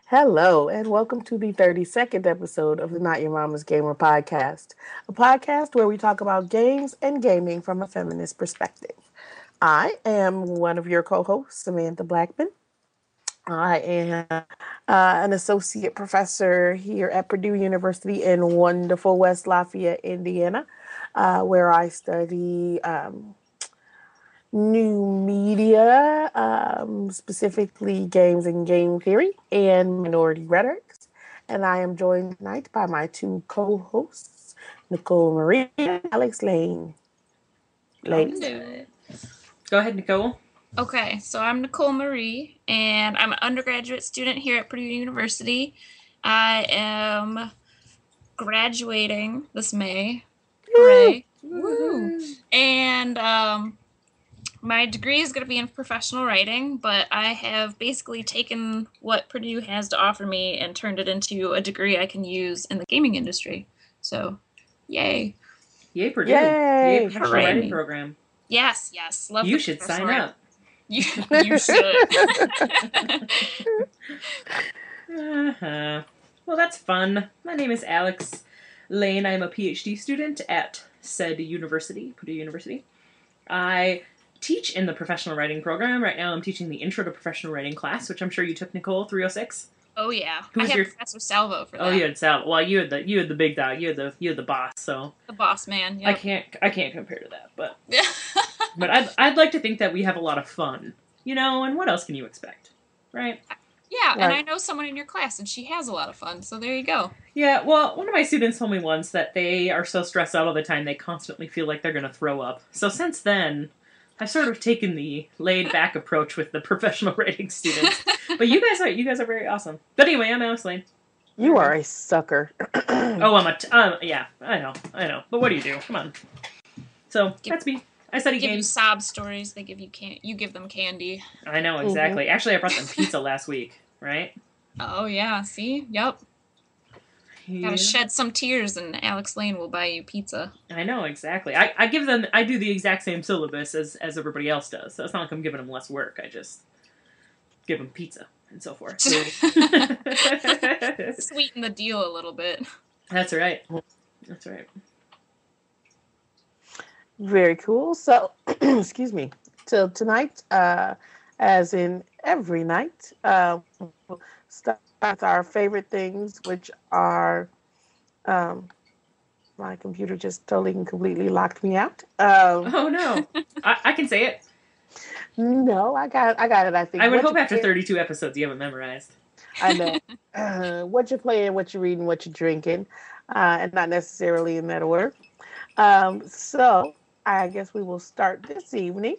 Hello, and welcome to the 32nd episode of the Not Your Mama's Gamer podcast, a podcast where we talk about games and gaming from a feminist perspective. I am one of your co hosts, Samantha Blackman. I am an associate professor here at Purdue University in wonderful West Lafayette, Indiana, where I study new media, specifically games and game theory and minority rhetorics. And I am joined tonight by my two co-hosts, Nicole Marie and Alex Lane. Ladies. Hello. Go ahead, Nicole. Okay, so I'm Nicole Marie, and I'm an undergraduate student here at Purdue University. I am graduating this May. Hooray. Woo! And my degree is going to be in professional writing, but I have basically taken what Purdue has to offer me and turned it into a degree I can use in the gaming industry. So, yay. Yay, Purdue. Yay. Yay, professional Hooray. writing program. Yes. Love You the should professional sign writing. up. You should. Well, that's fun. My name is Alex Lane. I'm a PhD student at said university, Purdue University. I teach in the professional writing program. Right now I'm teaching the Intro to Professional Writing class, which I'm sure you took, Nicole, 306. Oh yeah, Who's I have your- Professor Salvo for that. Oh, you had Sal. Well, you had the big dog. You had the boss. So The boss man. I Yep. can't compare to that. But I'd like to think that we have a lot of fun, and what else can you expect, right? Yeah, and Right. I know someone in your class, and she has a lot of fun. So there you go. Yeah, well, one of my students told me once that they are so stressed out all the time they constantly feel like they're going to throw up. So since then, I've sort of taken the laid-back approach with the professional writing students. But you guys are very awesome. But anyway, I'm Alex Lane. You are a sucker. Oh, yeah, I know. But what do you do? Come on. So that's me. I study Give you games. sob stories. They give you you give them candy. I know exactly. Actually, I brought them pizza last week, right? Oh yeah. See. Yep. Yeah. Gotta shed some tears, and Alex Lane will buy you pizza. I know, exactly. I give them, I do the exact same syllabus as everybody else does. So it's not like I'm giving them less work. I just give them pizza and so forth. Sweeten the deal a little bit. That's right. That's right. Very cool. So, excuse me. So tonight, as in every night, we'll start with our favorite things, which are, my computer just totally and completely locked me out. Oh no. I can say it. No, I got it. I think. I would What hope you after play- 32 episodes you haven't memorized. I know. What you're playing, what you're reading, what you're drinking, and not necessarily in that order. So I guess we will start this evening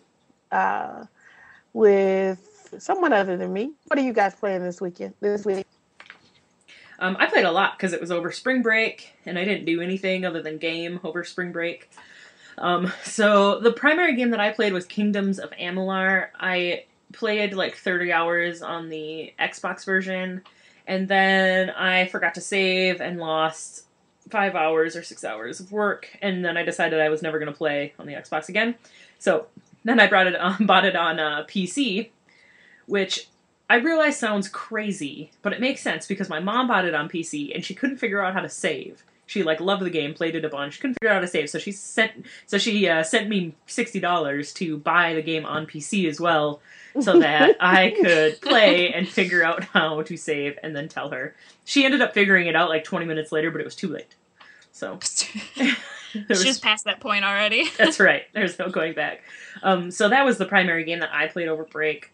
with someone other than me. What are you guys playing this week? I played a lot because it was over spring break and I didn't do anything other than game over spring break. So the primary game that I played was Kingdoms of Amalur. I played like 30 hours on the Xbox version, and then I forgot to save and lost 5 hours or 6 hours of work, and then I decided I was never going to play on the Xbox again. So then I bought it on PC, which I realize sounds crazy, but it makes sense because my mom bought it on PC and she couldn't figure out how to save. She loved the game, played it a bunch, couldn't figure out how to save, so she sent me $60 to buy the game on PC as well, so that I could play and figure out how to save and then tell her. She ended up figuring it out like 20 minutes later, but it was too late. So She's past that point already. That's right. There's no going back. So that was the primary game that I played over break.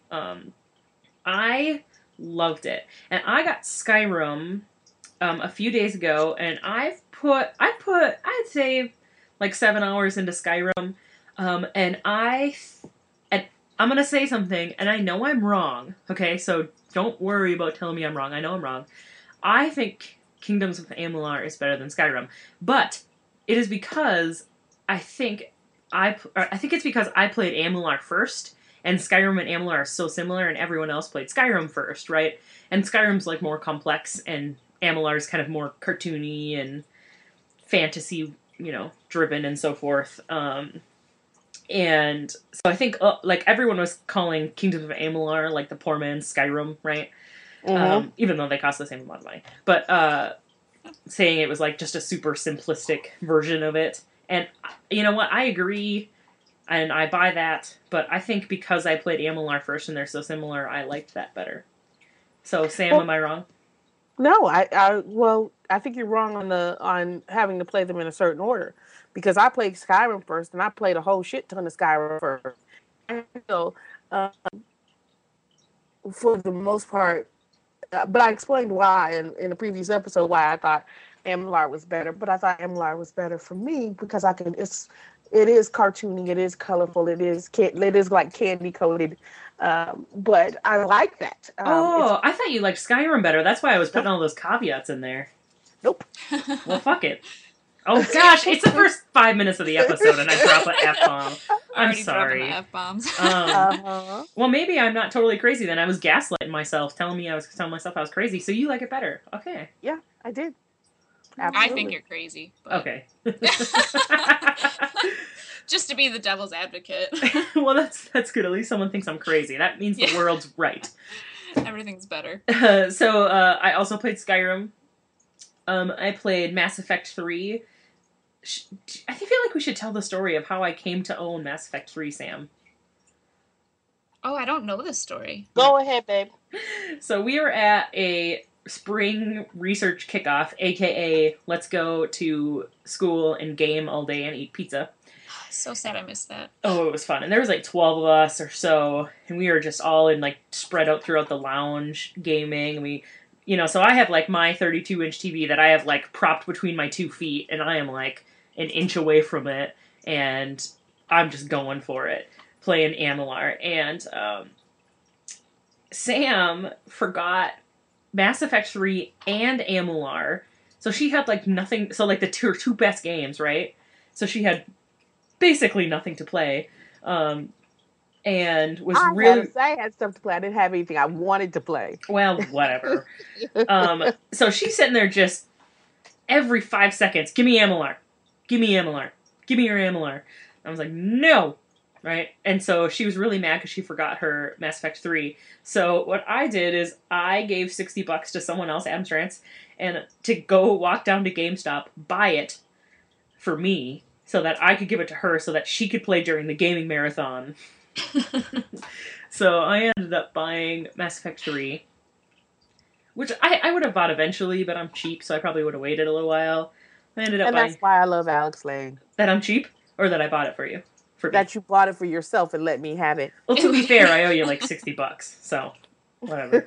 I loved it, and I got Skyrim a few days ago, and I'd say like 7 hours into Skyrim, and I'm gonna say something, and I know I'm wrong. Okay, so don't worry about telling me I'm wrong. I know I'm wrong. I think Kingdoms of Amalur is better than Skyrim, but it is because I think it's because I played Amalur first, and Skyrim and Amalur are so similar, and everyone else played Skyrim first, right? And Skyrim's like more complex, and Amalur's kind of more cartoony and fantasy, driven and so forth. And so I think like everyone was calling Kingdoms of Amalur like the poor man's Skyrim, right? even though they cost the same amount of money. But saying it was like just a super simplistic version of it. And you know what? I agree, and I buy that. But I think because I played Amalur first and they're so similar, I liked that better. So Sam, am I wrong? No, I think you're wrong on having to play them in a certain order, because I played Skyrim first, and I played a whole shit ton of Skyrim first. And so, for the most part, but I explained why in the previous episode why I thought Amalur was better. But I thought Amalur was better for me because it is cartoony, it is colorful, it is like candy coated. But I like that. I thought you liked Skyrim better. That's why I was putting all those caveats in there. Nope. Well, fuck it. Oh gosh, it's the first 5 minutes of the episode and I drop an F-bomb. I'm sorry. F-bombs. Well, maybe I'm not totally crazy then. I was gaslighting myself, telling myself I was crazy. So you like it better. Okay. Yeah, I did. Absolutely. I think you're crazy. But... Okay. Just to be the devil's advocate. Well, that's good. At least someone thinks I'm crazy. That means the world's right. Everything's better. So I also played Skyrim. I played Mass Effect 3. I feel like we should tell the story of how I came to own Mass Effect 3, Sam. Oh, I don't know this story. Go ahead, babe. So we were at a spring research kickoff, aka let's go to school and game all day and eat pizza. So sad I missed that. Oh, it was fun. And there was like 12 of us or so, and we were just all in like spread out throughout the lounge gaming. So I have like my 32-inch TV that I have like propped between my 2 feet, and I am like an inch away from it, and I'm just going for it, playing Amalur. And Sam forgot Mass Effect 3 and Amalur, so she had like nothing. So like the two best games, right? So she had basically nothing to play, and was I had stuff to play. I didn't have anything I wanted to play. Well, whatever. So she's sitting there just every 5 seconds, give me Amalur. Give me Amalur. Give me your Amalur. I was like, no! Right? And so she was really mad because she forgot her Mass Effect 3. So what I did is I gave $60 to someone else, Adam Strantz, and to go walk down to GameStop, buy it for me, so that I could give it to her so that she could play during the gaming marathon. So I ended up buying Mass Effect 3, which I would have bought eventually, but I'm cheap, so I probably would have waited a little while. I ended up buying... that's why I love Alex Lane. That I'm cheap? Or that I bought it for you? That you bought it for yourself and let me have it. Well, to be fair, I owe you like $60, so whatever.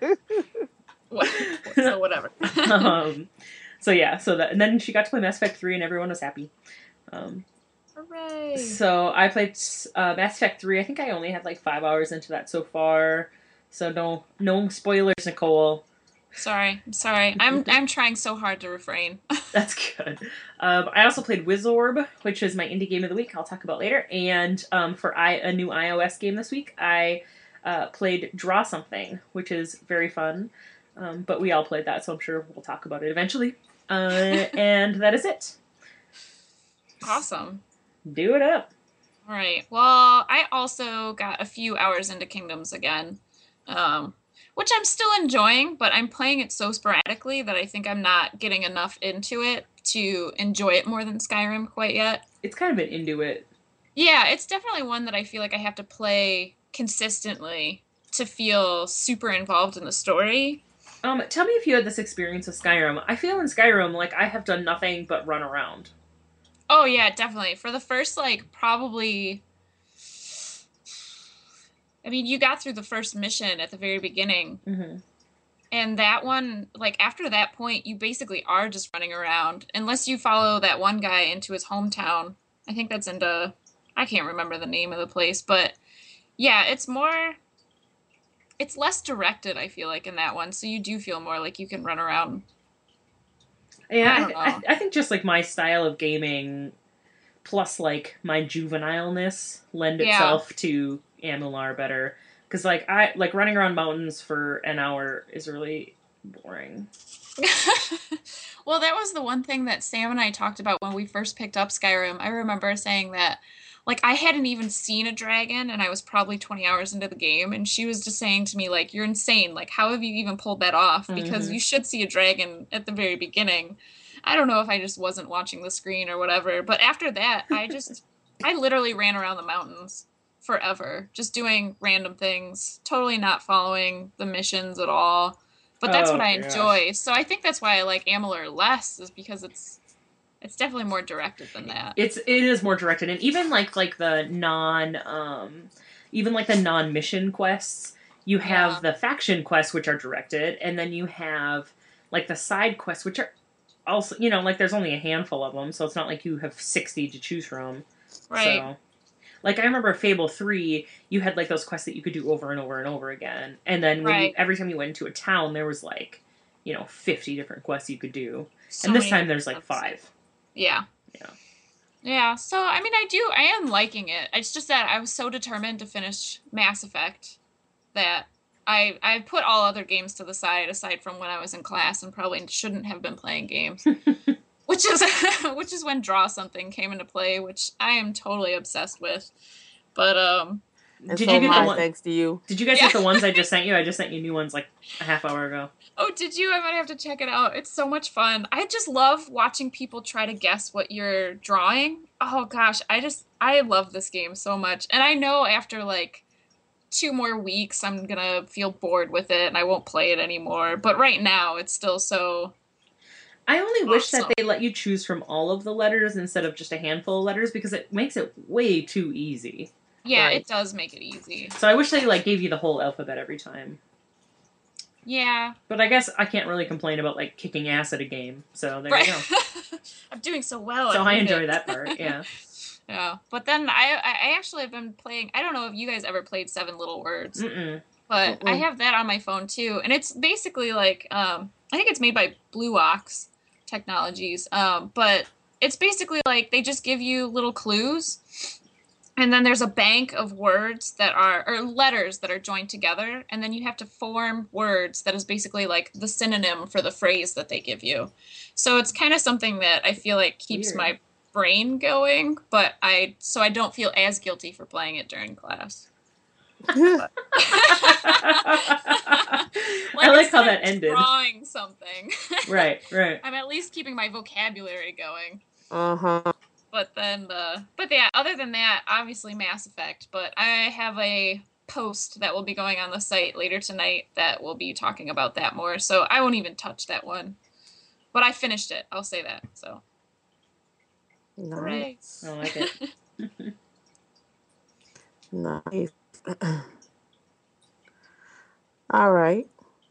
So whatever. So yeah, and then she got to play Mass Effect 3 and everyone was happy. Hooray! So I played Mass Effect 3. I think I only had like 5 hours into that so far. So no spoilers, Nicole. I'm sorry. I'm trying so hard to refrain. That's good. I also played Wizorb, which is my indie game of the week. I'll talk about later. And for a new iOS game this week, I played Draw Something, which is very fun. But we all played that, so I'm sure we'll talk about it eventually. And that is it. Awesome. Do it up. All right. Well, I also got a few hours into Kingdoms again. Which I'm still enjoying, but I'm playing it so sporadically that I think I'm not getting enough into it to enjoy it more than Skyrim quite yet. It's kind of an into it. Yeah, it's definitely one that I feel like I have to play consistently to feel super involved in the story. Tell me if you had this experience with Skyrim. I feel in Skyrim like I have done nothing but run around. Oh yeah, definitely. For the first probably... I mean, you got through the first mission at the very beginning. Mm-hmm. And that one, after that point, you basically are just running around. Unless you follow that one guy into his hometown. I think that's I can't remember the name of the place. But, yeah, it's less directed, I feel like, in that one. So you do feel more like you can run around. Yeah, I think just, my style of gaming, plus, my juvenileness, lend itself to Amalur better, because I running around mountains for an hour is really boring. Well, that was the one thing that Sam and I talked about when we first picked up Skyrim. I remember saying that like I hadn't even seen a dragon and I was probably 20 hours into the game and she was just saying to me like you're insane. Like how have you even pulled that off? Because you should see a dragon at the very beginning. I don't know if I just wasn't watching the screen or whatever, but after that I literally ran around the mountains forever, just doing random things, totally not following the missions at all. But that's what I enjoy. So I think that's why I like Amalur less, is because it's definitely more directed than that. It is more directed, and even like the non-mission quests, you have the faction quests which are directed, and then you have like the side quests which are also, like there's only a handful of them, so it's not like you have 60 to choose from. Right. So, like I remember Fable 3, you had like those quests that you could do over and over and over again, and then every time you went into a town, there was like 50 different quests you could do, and this time there's like 5. Yeah. Yeah, so, I mean, I am liking it. It's just that I was so determined to finish Mass Effect that I put all other games to the side, aside from when I was in class and probably shouldn't have been playing games. which is when Draw Something came into play, which I am totally obsessed with. But, did you get the one? Thanks to you. Did you guys get the ones I just sent you? I just sent you new ones like a half hour ago. Oh, did you? I might have to check it out. It's so much fun. I just love watching people try to guess what you're drawing. Oh gosh, I love this game so much. And I know after like 2 more weeks I'm gonna feel bored with it and I won't play it anymore. But right now it's still so I only wish that they let you choose from all of the letters instead of just a handful of letters, because it makes it way too easy. Yeah, It does make it easy. So I wish they like gave you the whole alphabet every time. Yeah. But I guess I can't really complain about like kicking ass at a game. So there you go. I'm doing so well. So I enjoy that part. Yeah. Yeah. But then I actually have been playing. I don't know if you guys ever played 7 Little Words. But I have that on my phone too, and it's basically like I think it's made by Blue Ox Technologies. But it's basically like they just give you little clues. And then there's a bank of words or letters that are joined together. And then you have to form words that is basically like the synonym for the phrase that they give you. So it's kind of something that I feel like keeps my brain going, but I don't feel as guilty for playing it during class. I like how that ended. Drawing something. Right. I'm at least keeping my vocabulary going. Uh-huh. But then, but yeah, other than that, obviously Mass Effect. But I have a post that will be going on the site later tonight that will be talking about that more. So I won't even touch that one. But I finished it. I'll say that. So. Nice. I like it. Nice. All right.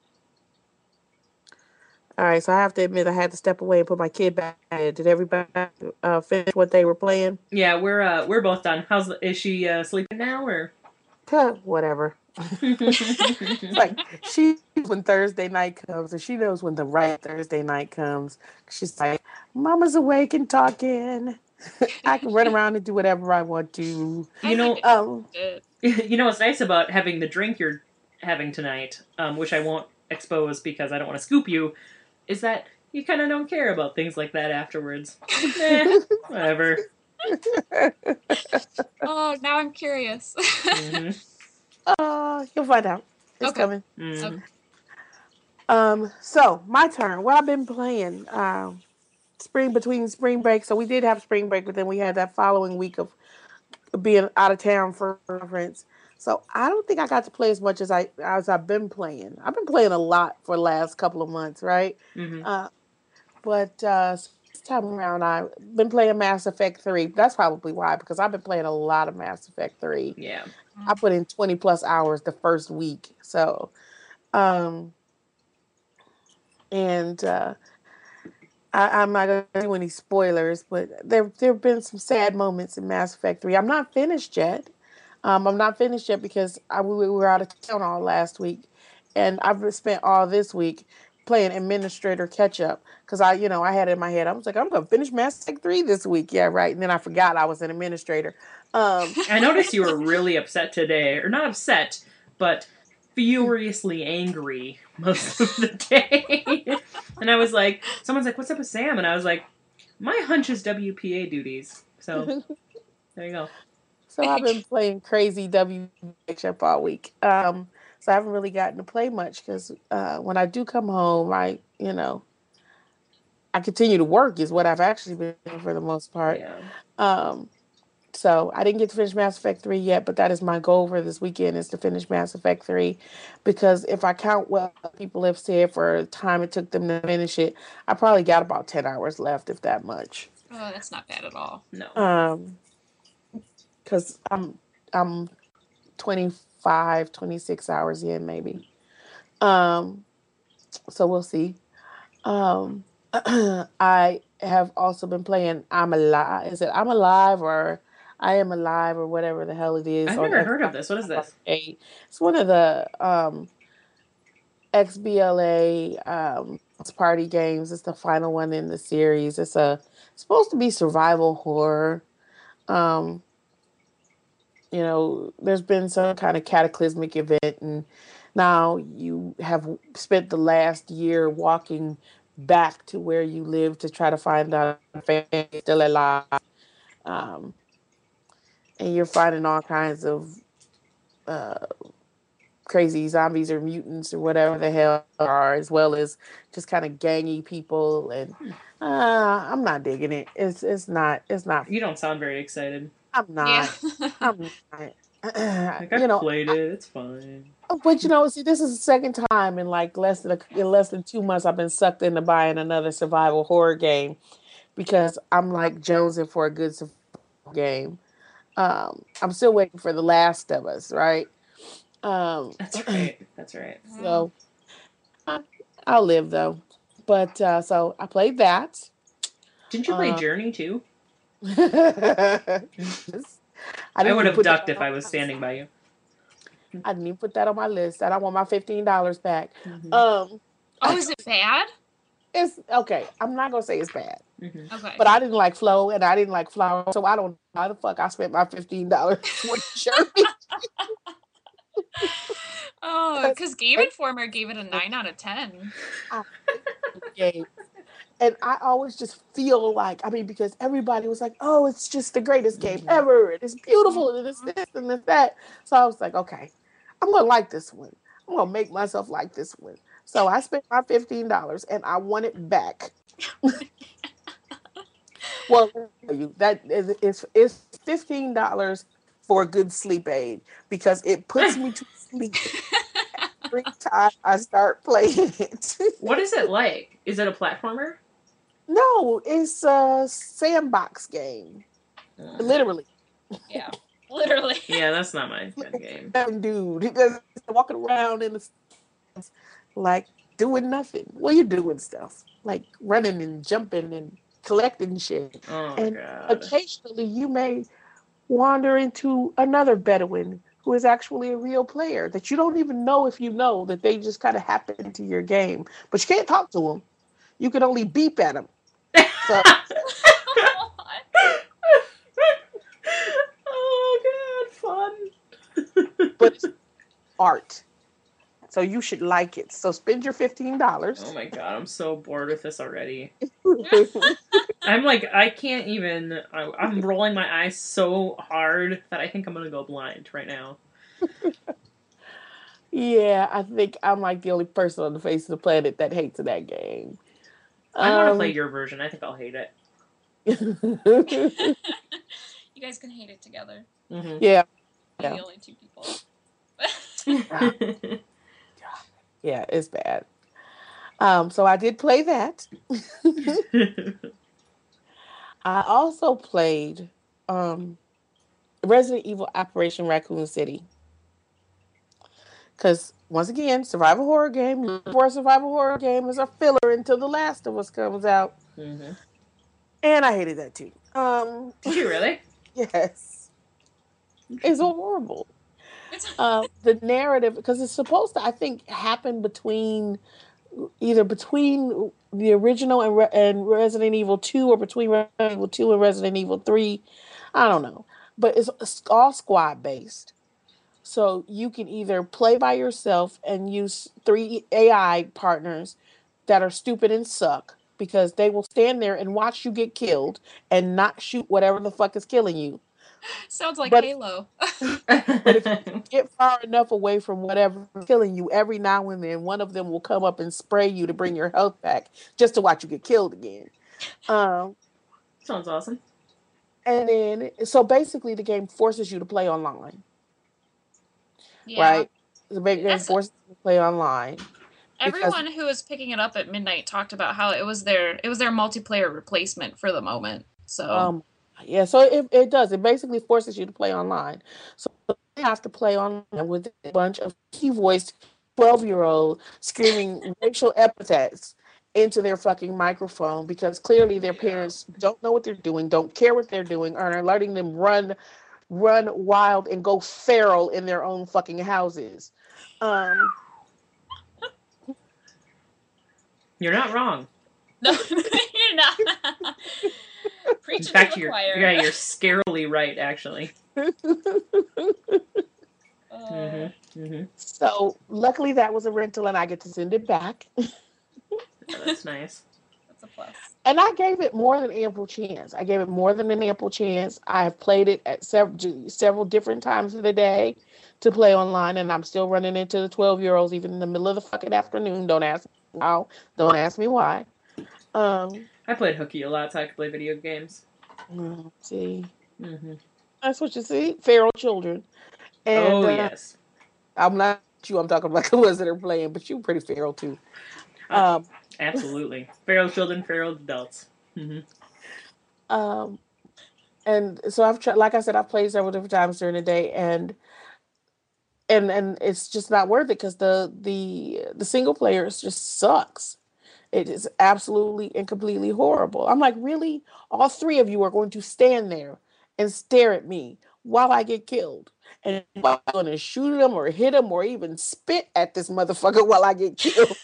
All right, so I have to admit I had to step away and put my kid back. Did everybody finish what they were playing? Yeah, we're both done. Is she sleeping now or? Whatever. It's like she knows when Thursday night comes, and she knows when the right Thursday night comes. She's like, "Mama's awake and talking. I can run around and do whatever I want to." You know what's nice about having the drink you're having tonight, which I won't expose because I don't want to scoop you, is that you kind of don't care about things like that afterwards. Whatever. Oh, now I'm curious. You'll find out. It's coming. Mm-hmm. Okay. So my turn. What I've been playing, between spring break. So we did have spring break, but then we had that following week of being out of town for a conference. So I don't think I got to play as much as I've been playing. I've been playing a lot for the last couple of months, right? Mm-hmm. But this time around, I've been playing Mass Effect 3. That's probably why, because I've been playing a lot of Mass Effect 3. Yeah. I put in 20 plus hours the first week. So, I'm not going to do any spoilers, but there have been some sad moments in Mass Effect 3. I'm not finished yet. I'm not finished yet because we were out of town all last week, and I've spent all this week playing administrator catch up because I had it in my head. I was like, I'm going to finish Mass Effect 3 this week. Yeah, right. And then I forgot I was an administrator. I noticed you were really upset today, or not upset, but furiously angry most of the day. And I was like, someone's like, what's up with Sam? And I was like, my hunch is WPA duties. So there you go. So I've been playing crazy WHF all week. So I haven't really gotten to play much because when I do come home, I continue to work is what I've actually been doing for the most part. Yeah. Um, so I didn't get to finish Mass Effect 3 yet, but that is my goal for this weekend is to finish Mass Effect 3 because if I count what people have said for the time it took them to finish it, I probably got about 10 hours left, if that much. Oh, that's not bad at all. No. Because I'm 25, 26 hours in maybe. So we'll see. Um, I have also been playing I'm Alive. Is it I'm Alive or I Am Alive or whatever the hell it is I've on never heard of Xbox this. What is this? Arcade. It's one of the XBLA party games. It's the final one in the series. It's supposed to be survival horror. Um, there's been some kind of cataclysmic event, and now you have spent the last year walking back to where you live to try to find out if family's still alive. Um, and you're finding all kinds of uh, crazy zombies or mutants or whatever the hell are, as well as just kind of gangy people. And I'm not digging it. It's not. You don't sound very excited. I'm Yeah. not. I'm not. Like I played it. It's fine. But see, this is the second time in like in less than 2 months I've been sucked into buying another survival horror game because I'm like jonesing for a good survival game. I'm still waiting for The Last of Us, right? That's right. That's right. So I'll live though. But so I played that. Didn't you play Journey too? I would have ducked if I was standing by you. I didn't even put that on my list. I don't want my $15 back. Mm-hmm. Oh, is it bad? It's okay. I'm not gonna say it's bad. Mm-hmm. Okay. But I didn't like Flow and I didn't like Flower, so I don't know how the fuck I spent my $15 for Journey. Oh, because Game Informer gave it a 9 out of 10. And I always just feel like, because everybody was like, oh, it's just the greatest game ever. And it's beautiful. And it's this and it's that. So I was like, okay, I'm going to like this one. I'm going to make myself like this one. So I spent my $15 and I want it back. Well, that is $15 for a good sleep aid because it puts me to sleep every time I start playing it. What is it like? Is it a platformer? No, it's a sandbox game. Literally. Yeah, literally. Yeah, that's not my kind of game. Dude, he just walking around in the like doing nothing. Well, you're doing stuff like running and jumping and collecting shit. Oh, and God. Occasionally you may wander into another Bedouin who is actually a real player that you don't even know if you know that they just kind of happen into your game. But you can't talk to them. You can only beep at them. So, oh, God, fun. But it's art. So you should like it. So spend your $15. Oh my God, I'm so bored with this already. I'm like, I can't even. I'm rolling my eyes so hard that I think I'm gonna go blind right now. Yeah, I think I'm like the only person on the face of the planet that hates that game. I want to play your version. I think I'll hate it. You guys can hate it together. Mm-hmm. Yeah. We're the only 2 people. Yeah, it's bad. So I did play that. I also played Resident Evil Operation Raccoon City. Because, once again, survival horror game. For a survival horror game is a filler until The Last of Us comes out. Mm-hmm. And I hated that too. Did you really? Yes. It's horrible. The narrative, because it's supposed to, I think, happen between the original and Resident Evil 2 or between Resident Evil 2 and Resident Evil 3. I don't know. But it's all squad based. So you can either play by yourself and use 3 AI partners that are stupid and suck because they will stand there and watch you get killed and not shoot whatever the fuck is killing you. Sounds like But Halo. but if you get far enough away from whatever's killing you, every now and then one of them will come up and spray you to bring your health back, just to watch you get killed again. Um, Sounds awesome. and then so basically the game forces you to play online, Yeah. right? The big game That's forces you to play online because everyone who was picking it up at midnight talked about how it was their multiplayer replacement for the moment. So yeah, so it does. It basically forces you to play online. So you have to play online with a bunch of key voiced 12-year-old screaming racial epithets into their fucking microphone because clearly their parents don't know what they're doing, don't care what they're doing, and are letting them run wild and go feral in their own fucking houses. Um You're not wrong. no, you're not In preaching fact, to the choir. you're scarily right, actually. So luckily that was a rental and I get to send it back. Yeah, that's nice. That's a plus. And I gave it more than ample chance. I gave it more than an ample chance. I have played it at several different times of the day to play online, and I'm still running into the 12-year-olds even in the middle of the fucking afternoon. Don't ask me how. Don't ask me why. I played hooky a lot, so I could play video games. See, Mm-hmm. that's what you see, feral children. And Yes. I'm not you. I'm talking about the ones that are playing, but you pretty feral too. Absolutely. Feral children, feral adults. Mm-hmm. And so I've tried, like I said, I've played several different times during the day, and it's just not worth it because the single player just sucks. It is absolutely and completely horrible. I'm like, really? All three of you are going to stand there and stare at me while I get killed. And I'm going to shoot them or hit them or even spit at this motherfucker while I get killed.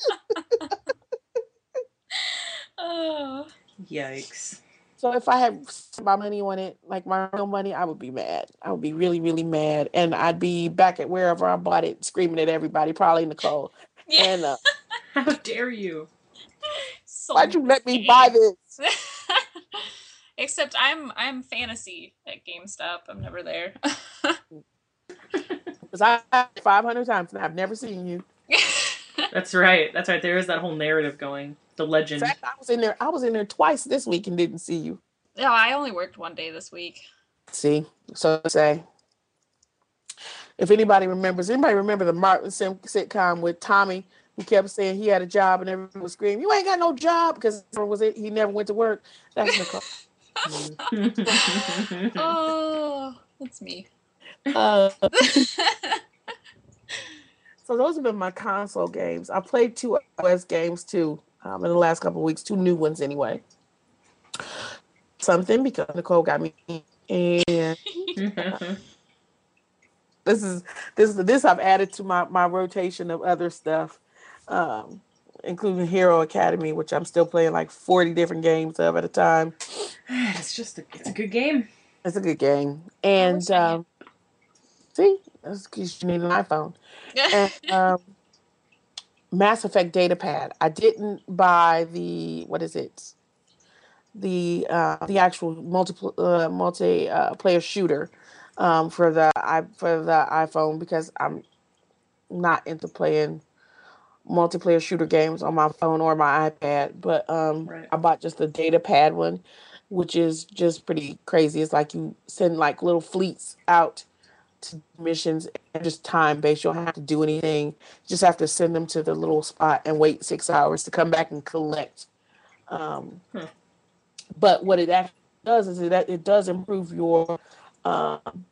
Oh. Yikes. So if I had my money on it, like my real money, I would be mad. I would be really, really mad. And I'd be back at wherever I bought it, screaming at everybody, probably Nicole. Yeah. And How dare you? why'd you let me buy this? Except I'm fantasy at GameStop. I'm never there. Because I 500 times and I've never seen you. That's right. That's right. There is that whole narrative going. The legend. In fact, I was in there twice this week and didn't see you. No, I only worked one day this week. See, so to say, if anybody remember the Martin sitcom with Tommy, who kept saying he had a job and everyone was screaming, "You ain't got no job," because he never went to work. That's Nicole. Oh, that's me. So those have been my console games. I played 2 OS games too in the last couple of weeks, 2 new ones anyway. Something because Nicole got me, and this I've added to my rotation of other stuff, including Hero Academy, which I'm still playing like 40 different games of at a time. It's a good game. It's a good game, and see, that's because you need an iPhone. And Mass Effect Datapad. I didn't buy the the actual multiplayer shooter for the iPhone because I'm not into playing multiplayer shooter games on my phone or my iPad. But Right. I bought just the Datapad one, which is just pretty crazy. It's like you send like little fleets out to missions and just time based. You don't have to do anything. You just have to send them to the little spot and wait 6 hours to come back and collect. But what it actually does is that it does improve um,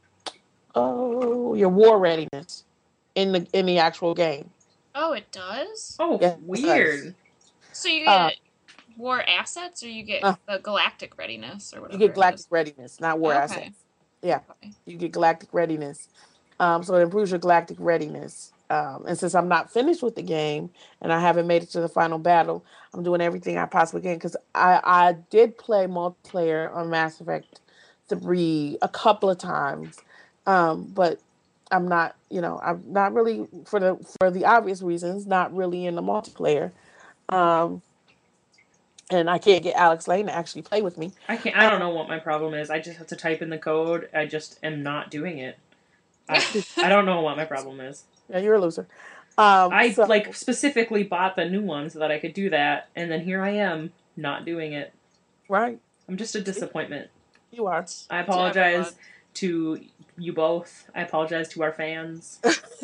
your war readiness in the actual game. Oh, it does? Oh, Yes, weird. So you get war assets or you get the galactic readiness or You whatever? get galactic readiness, not war Okay. assets. Yeah, Okay. you get galactic readiness. So it improves your galactic readiness. And since I'm not finished with the game and I haven't made it to the final battle, I'm doing everything I possibly can because I did play multiplayer on Mass Effect 3 a couple of times, but I'm not really for the obvious reasons not really in the multiplayer. and I can't get Alex Lane to actually play with me. I can't. I don't know what my problem is. I just have to type in the code. I just am not doing it. I don't know what my problem is. Yeah, you're a loser. I like specifically bought the new one so that I could do that, and then here I am not doing it. Right. I'm just a disappointment. You are. I apologize to you both. I apologize to our fans.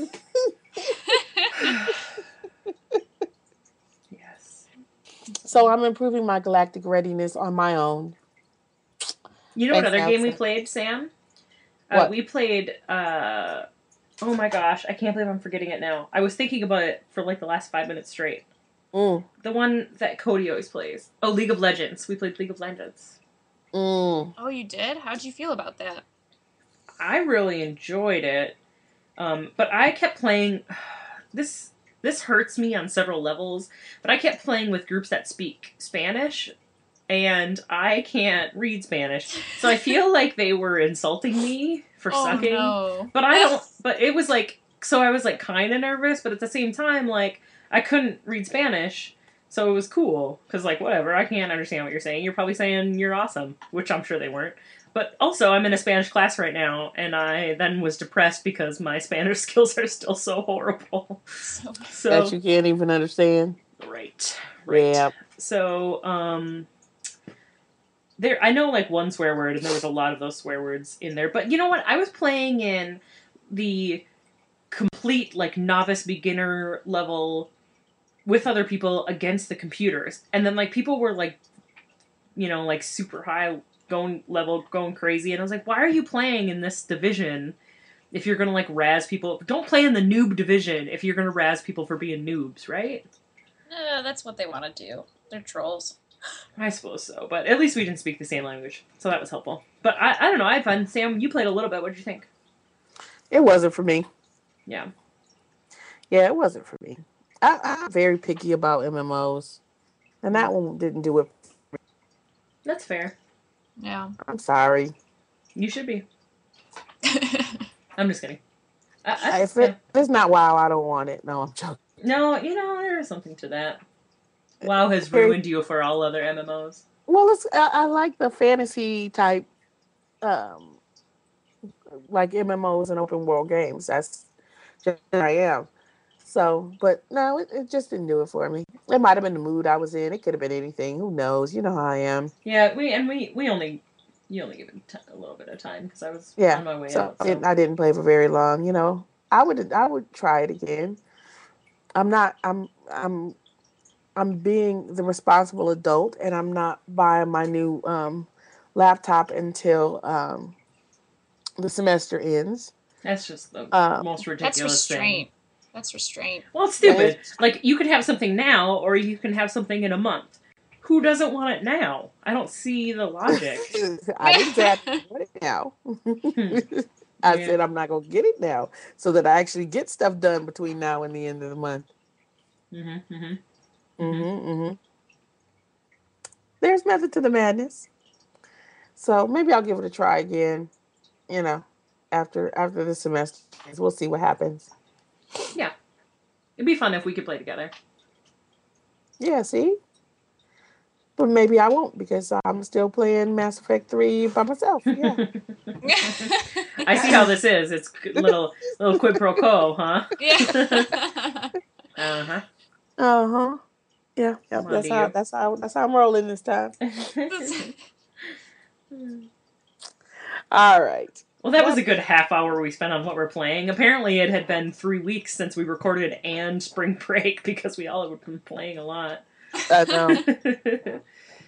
Yes. So I'm improving my galactic readiness on my own. You know what other game we played, Sam? What? We played, oh my gosh, I can't believe I'm forgetting it now. I was thinking about it for like the last 5 minutes straight. The one that Cody always plays. Oh, League of Legends. We played League of Legends. Oh, you did? How'd you feel about that? I really enjoyed it. But I kept playing... This hurts me on several levels, but I kept playing with groups that speak Spanish, and I can't read Spanish. So I feel like they were insulting me for sucking. No. But I don't... But it was like... So I was like kind of nervous, but at the same time, like, I couldn't read Spanish, so it was cool. Because, like, whatever, I can't understand what you're saying. You're probably saying you're awesome, which I'm sure they weren't. But also, I'm in a Spanish class right now, and I then was depressed because my Spanish skills are still so horrible. So That you can't even understand. Right. Yeah. So, there, I know, like, one swear word, and there was a lot of those swear words in there. But you know what? I was playing in the complete, like, novice beginner level with other people against the computers. And then, like, people were, like, you know, like, super high going crazy, and I was like, why are you playing in this division if you're gonna, like, razz people? Don't play in the noob division if you're gonna razz people for being noobs, right? That's what they want to do. They're trolls. I suppose so, but at least we didn't speak the same language, so that was helpful. But I don't know, I had fun. Sam, you played a little bit. What did you think? It wasn't for me. Yeah, it wasn't for me. I'm very picky about MMOs, and that one didn't do it. that's fair. Yeah. I'm sorry. You should be. I'm just kidding. If it's not WoW, I don't want it. No, I'm joking. No, you know, there is something to that. WoW has ruined you for all other MMOs. Well, I like the fantasy type, like MMOs and open world games. That's just who I am. So, but no, it just didn't do it for me. It might have been the mood I was in. It could have been anything. Who knows? You know how I am. Yeah, you only gave it a little bit of time because I was on my way out. So. I didn't play for very long. You know, I would try it again. I'm being the responsible adult, and I'm not buying my new laptop until the semester ends. That's just the most ridiculous thing. That's restraint. Well, it's stupid. Like, you can have something now, or you can have something in a month. Who doesn't want it now? I don't see the logic. I didn't say I want it now. I said I'm not going to get it now, so that I actually get stuff done between now and the end of the month. There's method to the madness. So maybe I'll give it a try again, you know, after the semester. We'll see what happens. Yeah. It'd be fun if we could play together. Yeah, see? But maybe I won't because I'm still playing Mass Effect 3 by myself. Yeah. I see how this is. It's little quid pro quo, huh? Yeah. Uh-huh. Uh-huh. Yeah. That's how I'm rolling this time. All right. Well, that was a good half hour we spent on what we're playing. Apparently, it had been 3 weeks since we recorded and spring break because we all had been playing a lot. I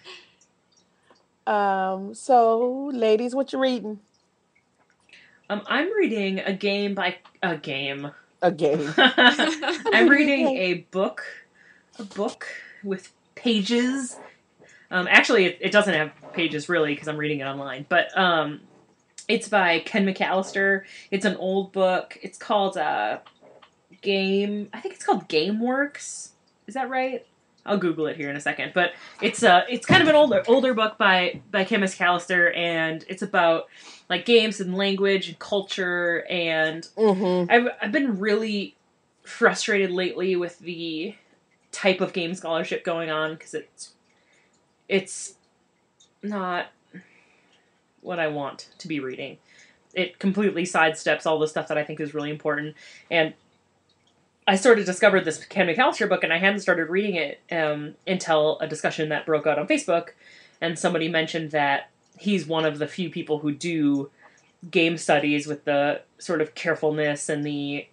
know. So, ladies, what you reading? I'm reading a game. A game. I'm reading a book with pages. Actually, it doesn't have pages really because I'm reading it online. But it's by Ken McAllister. It's an old book. It's called Game. I think it's called GameWorks. Is that right? I'll Google it here in a second. But it's kind of an older book by Ken McAllister, and it's about like games and language and culture. And I've been really frustrated lately with the type of game scholarship going on because it's not what I want to be reading. It completely sidesteps all the stuff that I think is really important. And I sort of discovered this Ken McAllister book, and I hadn't started reading it until a discussion that broke out on Facebook, and somebody mentioned that he's one of the few people who do game studies with the sort of carefulness and the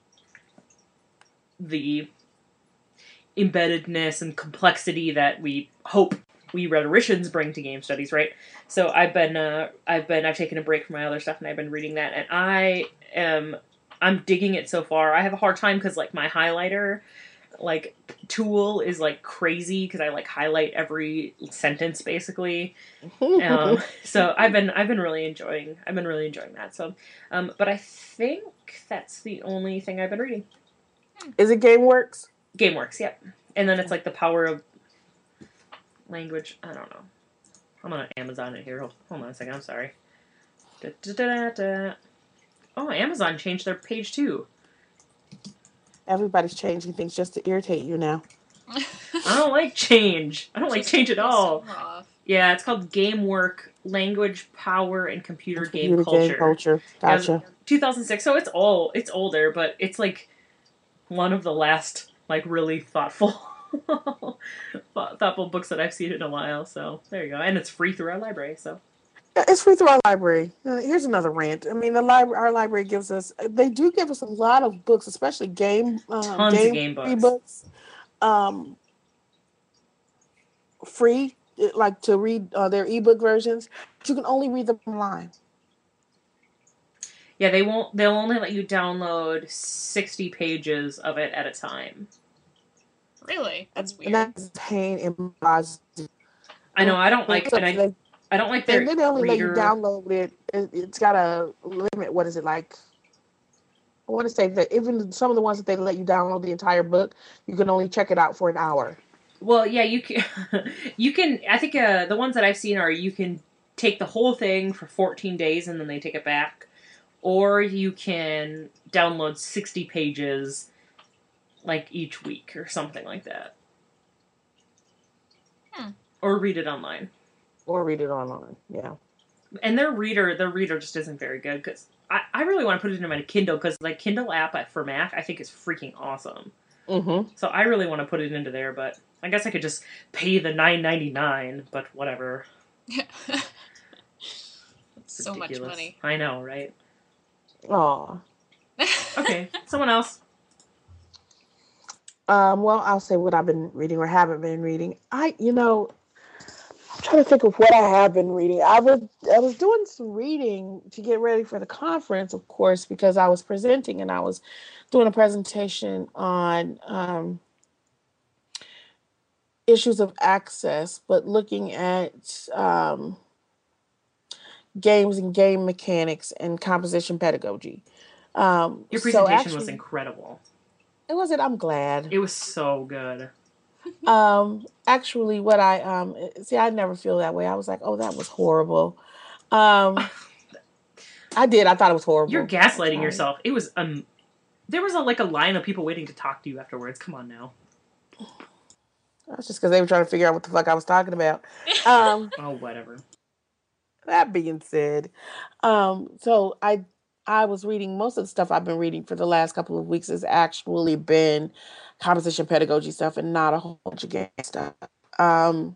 embeddedness and complexity that we hope we rhetoricians bring to game studies, right? So I've taken a break from my other stuff, and I've been reading that, and I'm digging it so far. I have a hard time because like my highlighter like tool is like crazy because I like highlight every sentence basically. So I've been really enjoying that. So, but I think that's the only thing I've been reading. Is it GameWorks? GameWorks, yep. And then it's like the power of language. I don't know. I'm on Amazon it here. Hold on a second. I'm sorry. Oh, Amazon changed their page too. Everybody's changing things just to irritate you now. I don't like change. I don't like change at all. Yeah, it's called GameWork, Language, Power, and Computer Game Culture. Gotcha. Yeah, 2006, so it's older, but it's like one of the last like really thoughtful books that I've seen in a while. So there you go, and it's free through our library. So. Yeah, it's free through our library. Here's another rant. I mean, our library gives us. They do give us a lot of books, especially tons of game books. Free, like to read their ebook versions. But you can only read them online. Yeah, they'll only let you download 60 pages of it at a time. Really? That's weird. And that's a pain in my. I know. I don't like. I don't like their and then they only reader. let you download it. It's got a limit. What is it like? I want to say that even some of the ones that they let you download the entire book, you can only check it out for an hour. Well, yeah, you can. You can. I think the ones that I've seen are you can take the whole thing for 14 days and then they take it back, or you can download 60 pages, like each week or something like that, or read it online. Yeah. And their reader just isn't very good because I really want to put it into my Kindle because like Kindle app for Mac I think is freaking awesome. Mm-hmm. So I really want to put it into there, but I guess I could just pay the $9.99. But whatever. So much money. I know, right? Aw. Okay, someone else. Well, I'll say what I've been reading or haven't been reading. I'm trying to think of what I have been reading. I was doing some reading to get ready for the conference, of course, because I was presenting and I was doing a presentation on issues of access, but looking at games and game mechanics and composition pedagogy. Your presentation was incredible. It wasn't. I'm glad. It was so good. Actually, what I I never feel that way. I was like, oh, that was horrible. I did. I thought it was horrible. You're gaslighting yourself. It was there was a line of people waiting to talk to you afterwards. Come on now. That's just because they were trying to figure out what the fuck I was talking about. Oh, whatever. That being said, so I was reading most of the stuff I've been reading for the last couple of weeks has actually been composition pedagogy stuff and not a whole bunch of game stuff. At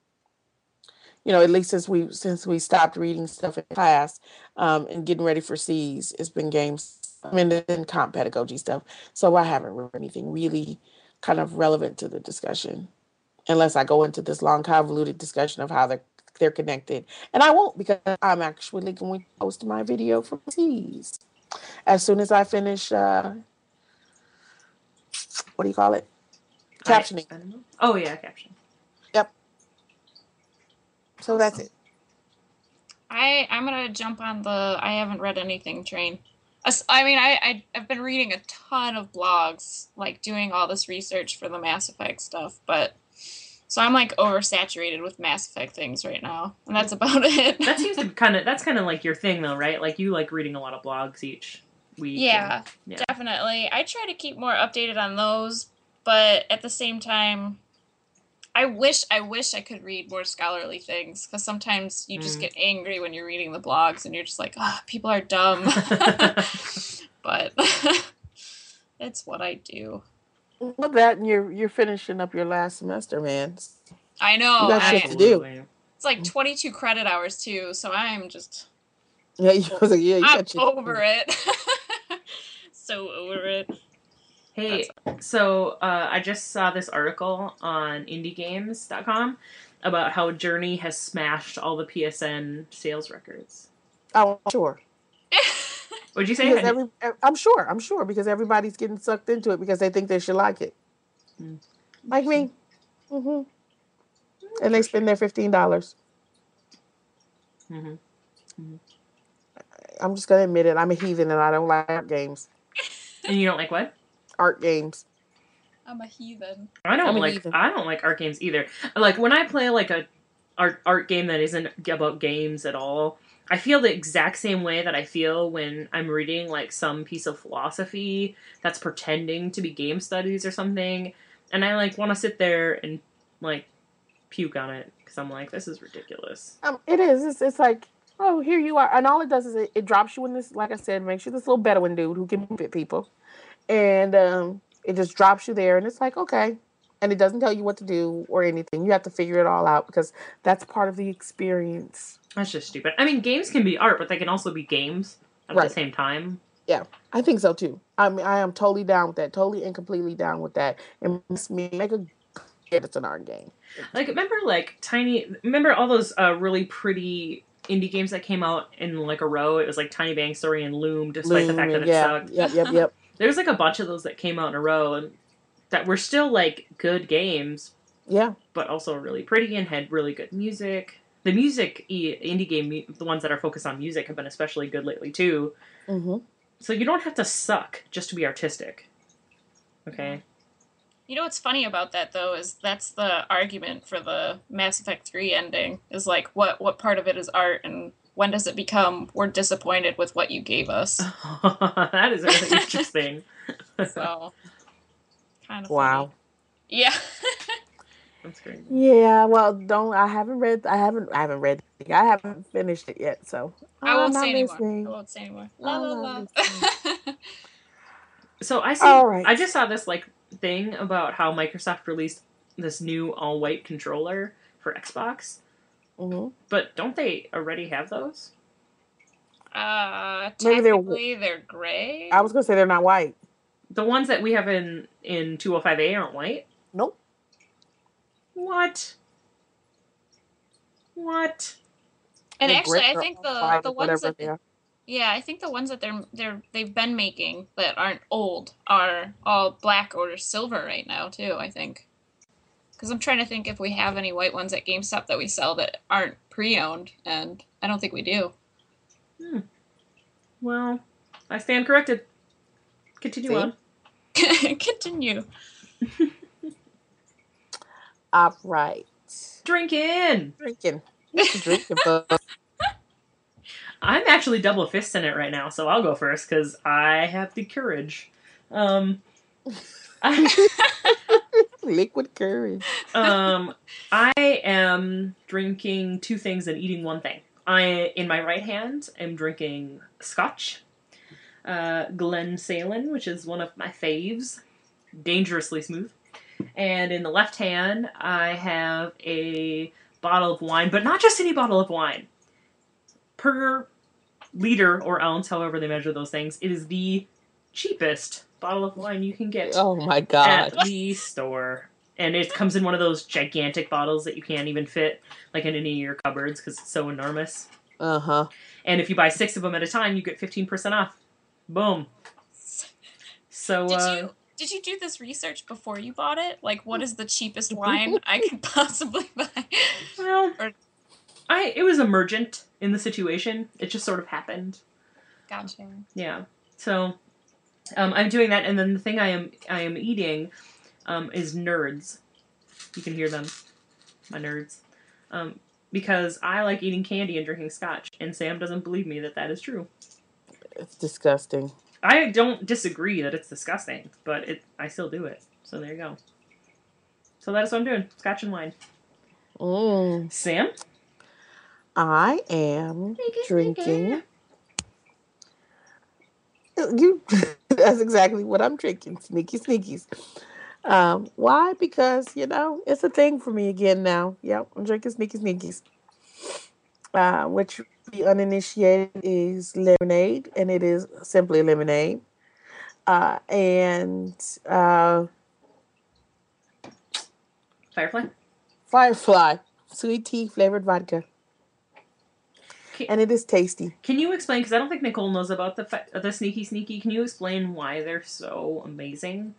least since we stopped reading stuff in class and getting ready for C's, it's been games and comp pedagogy stuff. So I haven't read anything really kind of relevant to the discussion, unless I go into this long convoluted discussion of how they're connected. And I won't, because I'm actually going to post my video from C's as soon as I finish, what do you call it? Captioning. I don't know. Oh, yeah, captioning. Yep. So that's it. I'm going to jump on the I haven't read anything train. I mean, I've been reading a ton of blogs, like doing all this research for the Mass Effect stuff, but so I'm like oversaturated with Mass Effect things right now, and that's about it. That seems to that's kind of like your thing though, right? Like you like reading a lot of blogs each week. Yeah, definitely. I try to keep more updated on those, but at the same time, I wish I could read more scholarly things, because sometimes you just Mm. get angry when you're reading the blogs and you're just like, ah, people are dumb. But it's what I do. Well, that and you're finishing up your last semester, man. I know. You got shit to do. Absolutely. It's like 22 credit hours too, so I'm just Yeah, you was like, yeah, you I'm got shit. over it. So over it. Hey, so I just saw this article on indiegames.com about how Journey has smashed all the PSN sales records. Oh, I'm sure. What'd you say? Because I'm sure because everybody's getting sucked into it because they think they should like it. Hmm. Like me. Mm-hmm. And they spend their $15. Mm-hmm. I'm just gonna admit it. I'm a heathen and I don't like art games. And you don't like what? Art games. I'm a heathen. I don't I'm a like heathen. art games either. Like when I play like a art game that isn't about games at all, I feel the exact same way that I feel when I'm reading like some piece of philosophy that's pretending to be game studies or something, and I like want to sit there and like puke on it because I'm like, this is ridiculous. It is. It's like, oh, here you are. And all it does is it drops you in this, like I said, makes you this little Bedouin dude who can fit people. And it just drops you there. And it's like, okay. And it doesn't tell you what to do or anything. You have to figure it all out because that's part of the experience. That's just stupid. I mean, games can be art, but they can also be games at the same time. Yeah, I think so too. I mean, I am totally down with that. Totally and completely down with that. And make a it's an art game. Like, remember all those really pretty indie games that came out in like a row? It was like Tiny Bang Story and Loom, despite the fact that it sucked. Yep. There's like a bunch of those that came out in a row and that were still like good games. Yeah. But also really pretty and had really good music. The music, indie game, the ones that are focused on music have been especially good lately too. Mm-hmm. So you don't have to suck just to be artistic. Okay? You know what's funny about that though is that's the argument for the Mass Effect 3 ending, is like what part of it is art and when does it become we're disappointed with what you gave us. That is really interesting. So kind of wow. funny. Yeah. That's crazy. Yeah, well, I haven't finished it yet, so I won't I'm say not anymore. listening. I won't say anymore. I'm La la not la. So All right. I just saw this like thing about how Microsoft released this new all-white controller for Xbox. Mm-hmm. But don't they already have those? Maybe Technically they're gray. I was gonna say they're not white. The ones that we have in 205A aren't white? Nope. What? And They're actually, gray I or think white the or ones whatever that they are. yeah, I think the ones that they've been making that aren't old are all black or silver right now too. I think because I'm trying to think if we have any white ones at GameStop that we sell that aren't pre-owned, and I don't think we do. Well, I stand corrected. Continue on. Continue. All right. Drinking! Drinking. What's the drinking for? I'm actually double fisting it right now, so I'll go first because I have the courage. Liquid courage. I am drinking two things and eating one thing. In my right hand, am drinking scotch, Glensalyn, which is one of my faves, dangerously smooth. And in the left hand, I have a bottle of wine, but not just any bottle of wine. Per liter or ounce, however they measure those things, it is the cheapest bottle of wine you can get Oh my god. at the store. And it comes in one of those gigantic bottles that you can't even fit like in any of your cupboards because it's so enormous. Uh-huh. And if you buy 6 of them at a time, you get 15% off. Boom. So Did you do this research before you bought it? Like, what is the cheapest wine I could possibly buy? well, it was emergent in the situation. It just sort of happened. Gotcha. Yeah. So I'm doing that, and then the thing I am eating is Nerds. You can hear them, my Nerds, because I like eating candy and drinking scotch, and Sam doesn't believe me that is true. It's disgusting. I don't disagree that it's disgusting, but I still do it. So there you go. So that is what I'm doing. Scotch and wine. Sam? I am Sneaky, drinking. You. That's exactly what I'm drinking. Sneaky sneakies. Why? Because it's a thing for me again now. Yep, I'm drinking sneaky sneakies. Which the uninitiated is lemonade, and it is simply lemonade. And Firefly? Firefly sweet tea flavored vodka, and it is tasty. Can you explain? Because I don't think Nicole knows about the sneaky sneaky. Can you explain why they're so amazing?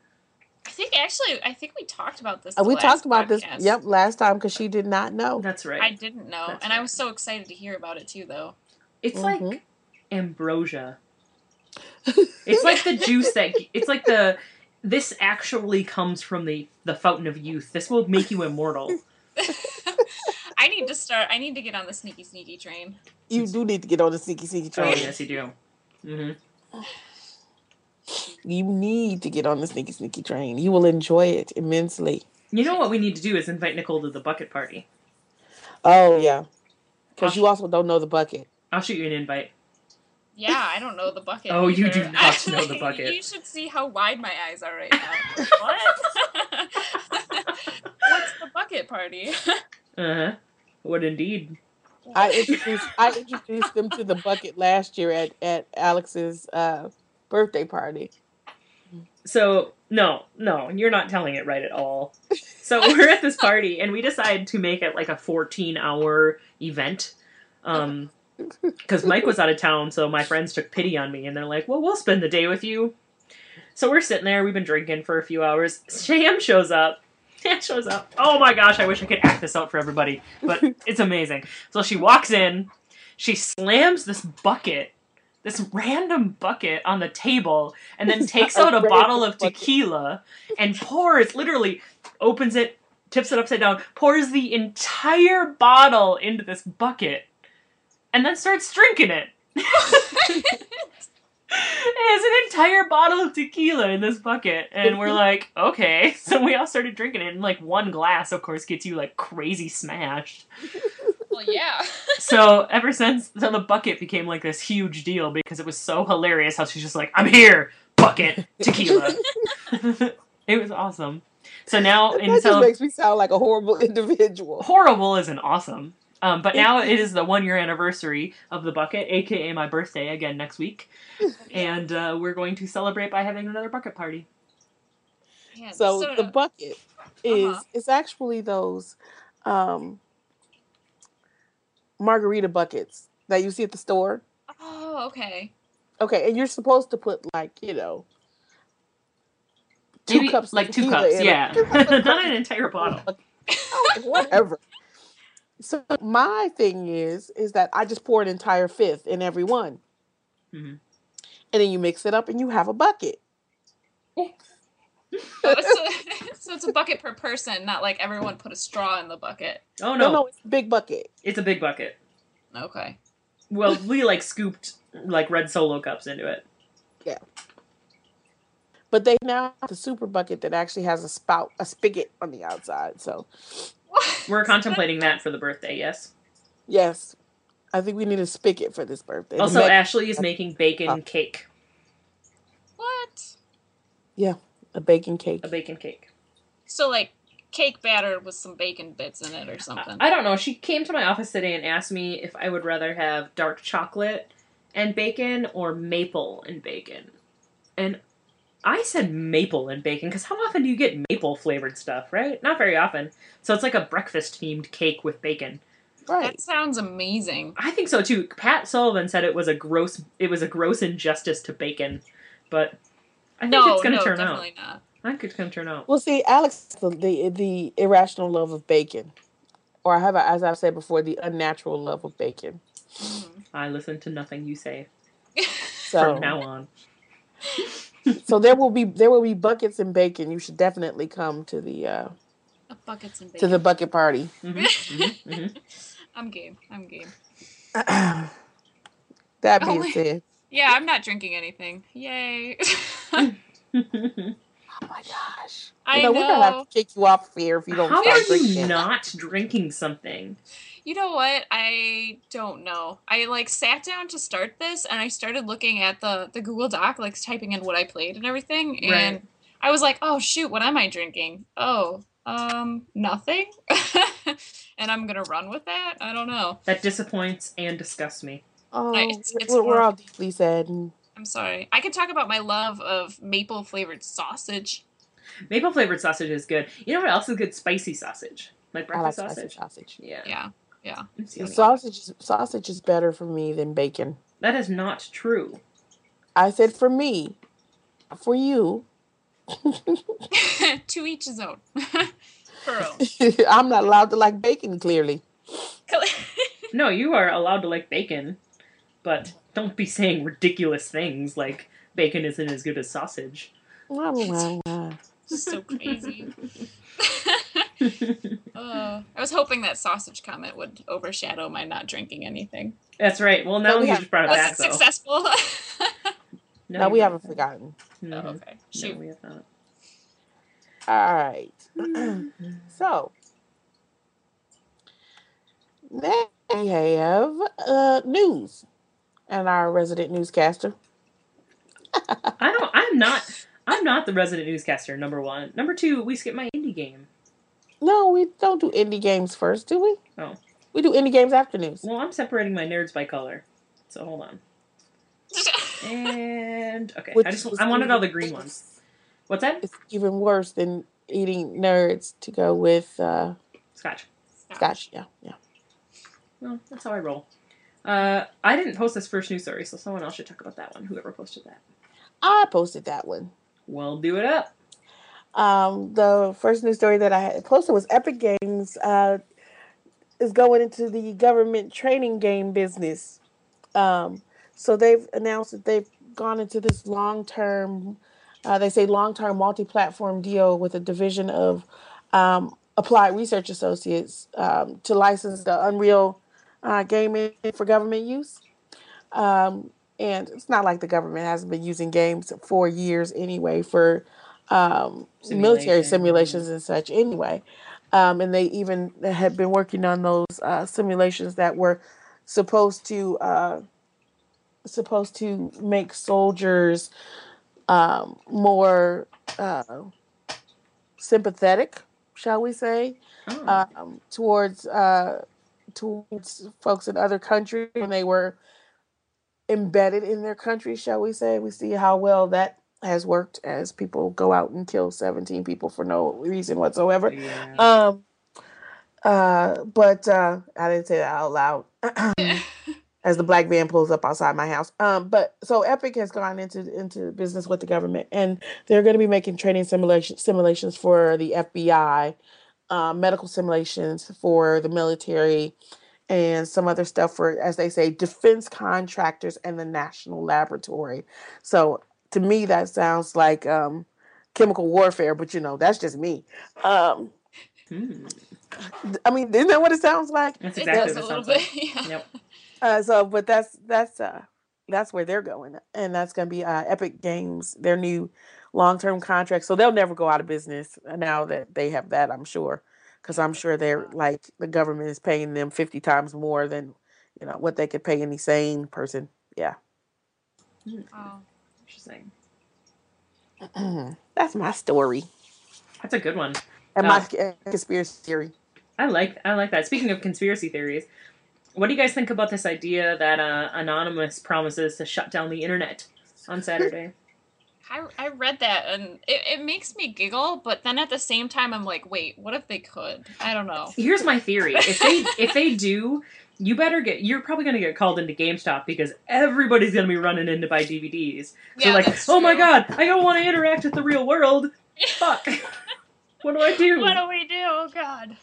I think we talked about this. We talked about this. podcast. Yep, last time because she did not know. That's right. I didn't know, That's and I right. was so excited to hear about it too, though. It's like ambrosia. It's like the juice that it's like the. This actually comes from the fountain of youth. This will make you immortal. I need to get on the sneaky train. You do need to get on the sneaky train. Oh yes, you do. Mm-hmm. You need to get on the sneaky train. You will enjoy it immensely. You know what we need to do is invite Nicole to the bucket party. Oh yeah, because you also don't know the bucket. I'll shoot you an invite. Yeah, I don't know the bucket. Oh, you either. do not know the bucket. You should see how wide my eyes are right now. What? What's the bucket party? Uh-huh. What indeed. I introduced them to the bucket last year at Alex's birthday party. So, no, you're not telling it right at all. So we're at this party, and we decided to make it like a 14-hour event. Because Mike was out of town, so my friends took pity on me, and they're like, well, we'll spend the day with you. So we're sitting there, we've been drinking for a few hours. Sam shows up. Oh my gosh, I wish I could act this out for everybody, but it's amazing. So she walks in, she slams this random bucket on the table, and then takes out a bottle of tequila and literally opens it, tips it upside down, pours the entire bottle into this bucket, and then starts drinking it. It has an entire bottle of tequila in this bucket, and we're like, okay. So we all started drinking it, and like one glass, of course, gets you like crazy smashed. Well, yeah. So ever since, the bucket became like this huge deal because it was so hilarious how she's just like, I'm here, bucket, tequila. It was awesome. So now That just makes me sound like a horrible individual. Horrible isn't awesome. But now it is the 1-year anniversary of the bucket, aka my birthday again next week. And we're going to celebrate by having another bucket party. Man, So the bucket is it's actually those margarita buckets that you see at the store. Oh, okay. Okay, and you're supposed to put like, 2 cups. Like 2 cups, yeah. Not an entire bottle. Whatever. So my thing is that I just pour an entire fifth in every one. Mm-hmm. And then you mix it up and you have a bucket. So it's a bucket per person, not like everyone put a straw in the bucket. Oh, no. No, it's a big bucket. It's a big bucket. Okay. Well, we like scooped like red Solo cups into it. Yeah. But they now have the super bucket that actually has a spigot on the outside. So we're contemplating that for the birthday, yes? Yes. I think we need a spigot for this birthday. Also, Ashley is making bacon cake. What? Yeah, a bacon cake. A bacon cake. So, like, cake batter with some bacon bits in it or something. I don't know. She came to my office today and asked me if I would rather have dark chocolate and bacon or maple and bacon. And I said maple and bacon, because how often do you get maple-flavored stuff, right? Not very often. So it's like a breakfast-themed cake with bacon. Right. That sounds amazing. I think so, too. Pat Sullivan said it was a gross injustice to bacon. But I think it's going to turn out. Definitely not. I think it's going to turn out. Well, see, Alex, the irrational love of bacon. Or as I've said before, the unnatural love of bacon. Mm-hmm. I listen to nothing you say So, from now on. So there will be buckets and bacon. You should definitely come to the buckets and bacon. to the bucket party. Mm-hmm, mm-hmm, mm-hmm. I'm game. That being said, Yeah, I'm not drinking anything. Yay. oh my gosh, I We're gonna have know. to kick you off here if you don't How start are you drinking. not drinking something? You know what? I don't know. I like sat down to start this and I started looking at the Google Doc, like typing in what I played and everything, and Right. I was like, "Oh shoot, what am I drinking? Oh, nothing." And I'm gonna run with that? I don't know. That disappoints and disgusts me. Oh, It's we're all horrible. deeply saddened. I'm sorry. I could talk about my love of maple flavored sausage. Maple flavored sausage is good. You know what else is good? Spicy sausage. Like I like breakfast spicy sausage. sausage. Yeah. Yeah. It's The yummy. sausage is better for me than bacon. That is not true. I said for me, for you. To each his own. Her own. I'm not allowed to like bacon, clearly. No, you are allowed to like bacon, but don't be saying ridiculous things like bacon isn't as good as sausage. So crazy. I was hoping that sausage comment would overshadow my not drinking anything. That's right. Well, now No, we you have- just brought it Was back, it though. successful? No, we haven't forgotten. Mm-hmm. Oh, okay. Shoot. No, we have not. All right. So, then we have news and our resident newscaster. I'm not the resident newscaster, number one. Number two, we skipped my indie game. No, we don't do indie games first, do we? Oh. We do indie games after news. Well, I'm separating my nerds by color. So hold on. And okay, I wanted all the green ones. What's that? It's even worse than eating nerds to go with Scotch. Scotch. Yeah. Well, that's how I roll. I didn't post this first news story, so someone else should talk about that one. Whoever posted that. I posted that one. Well, do it up. The first news story that I had posted was Epic Games is going into the government training game business. So they've announced that they've gone into this long-term multi-platform deal with a division of Applied Research Associates to license the Unreal game for government use. And it's not like the government hasn't been using games for years anyway for military simulations and such anyway. And they even had been working on those simulations that were supposed to make soldiers more sympathetic, shall we say, towards folks in other countries when they were embedded in their country, shall we say. We see how well that has worked as people go out and kill 17 people for no reason whatsoever. Yeah. But I didn't say that out loud as the black van pulls up outside my house. But so Epic has gone into business with the government, and they're going to be making training simulations for the FBI, medical simulations for the military, and some other stuff for, as they say, defense contractors and the National Laboratory. So to me, that sounds like chemical warfare, but that's just me. I mean, isn't that what it sounds like? That's It exactly does what a it little sounds bit. like. Yeah. Yep. But that's where they're going, and that's going to be Epic Games, their new long-term contract. So they'll never go out of business now that they have that, I'm sure, because I'm sure they're like the government is paying them 50 times more than what they could pay any sane person. Yeah. Oh. Interesting. That's my story That's a good one. and my conspiracy theory. I like that. Speaking of conspiracy theories, what do you guys think about this idea that Anonymous promises to shut down the internet on Saturday? I read that and it makes me giggle, but then at the same time I'm like, wait, what if they could? I don't know. Here's my theory. If they do, you're probably gonna get called into GameStop because everybody's gonna be running in to buy DVDs. So Yeah, like, that's oh my true. god, I don't want to interact with the real world. Fuck. What do I do? What do we do? Oh god.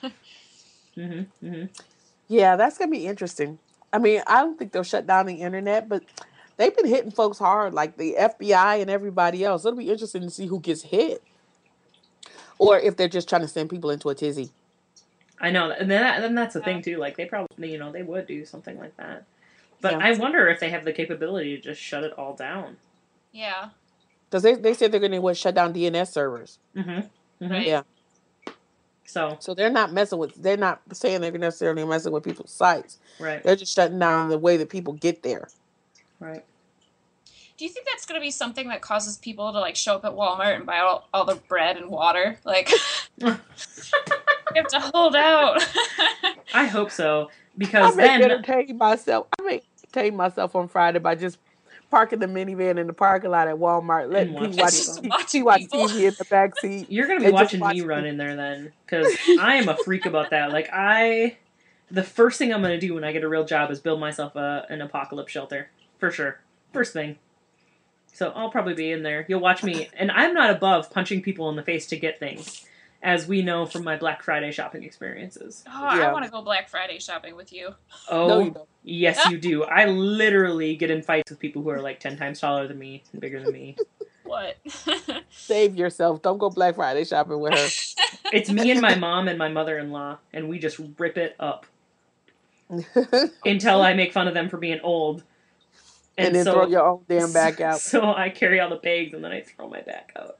Yeah, that's gonna be interesting. I mean, I don't think they'll shut down the internet, but they've been hitting folks hard, like the FBI and everybody else. It'll be interesting to see who gets hit, or if they're just trying to send people into a tizzy. I know, and then that's the thing too. Like they probably, they would do something like that. But Yeah. I wonder if they have the capability to just shut it all down. Yeah. Because they said they're going to shut down DNS servers. Mm-hmm. Right. Yeah. So they're not saying they're necessarily messing with people's sites. right. They're just shutting down the way that people get there. Right. Do you think that's going to be something that causes people to like show up at Walmart and buy all the bread and water? Like, you have to hold out. I hope so, I because may then entertain myself on Friday by just parking the minivan in the parking lot at Walmart, letting watch people watch people. TV in the back seat. you're gonna be and just watching watch me run people. in there then, because I am a freak about that. Like the first thing I'm gonna do when I get a real job is build myself an apocalypse shelter for sure. First thing. So I'll probably be in there. You'll watch me, and I'm not above punching people in the face to get things, as we know from my Black Friday shopping experiences. Oh, Yeah. I want to go Black Friday shopping with you. Oh, No, you don't. yes, you do. I literally get in fights with people who are like 10 times taller than me and bigger than me. What? Save yourself. Don't go Black Friday shopping with her. It's me and my mom and my mother-in-law, and we just rip it up until I make fun of them for being old. And then throw your own damn back out. So I carry all the bags and then I throw my back out.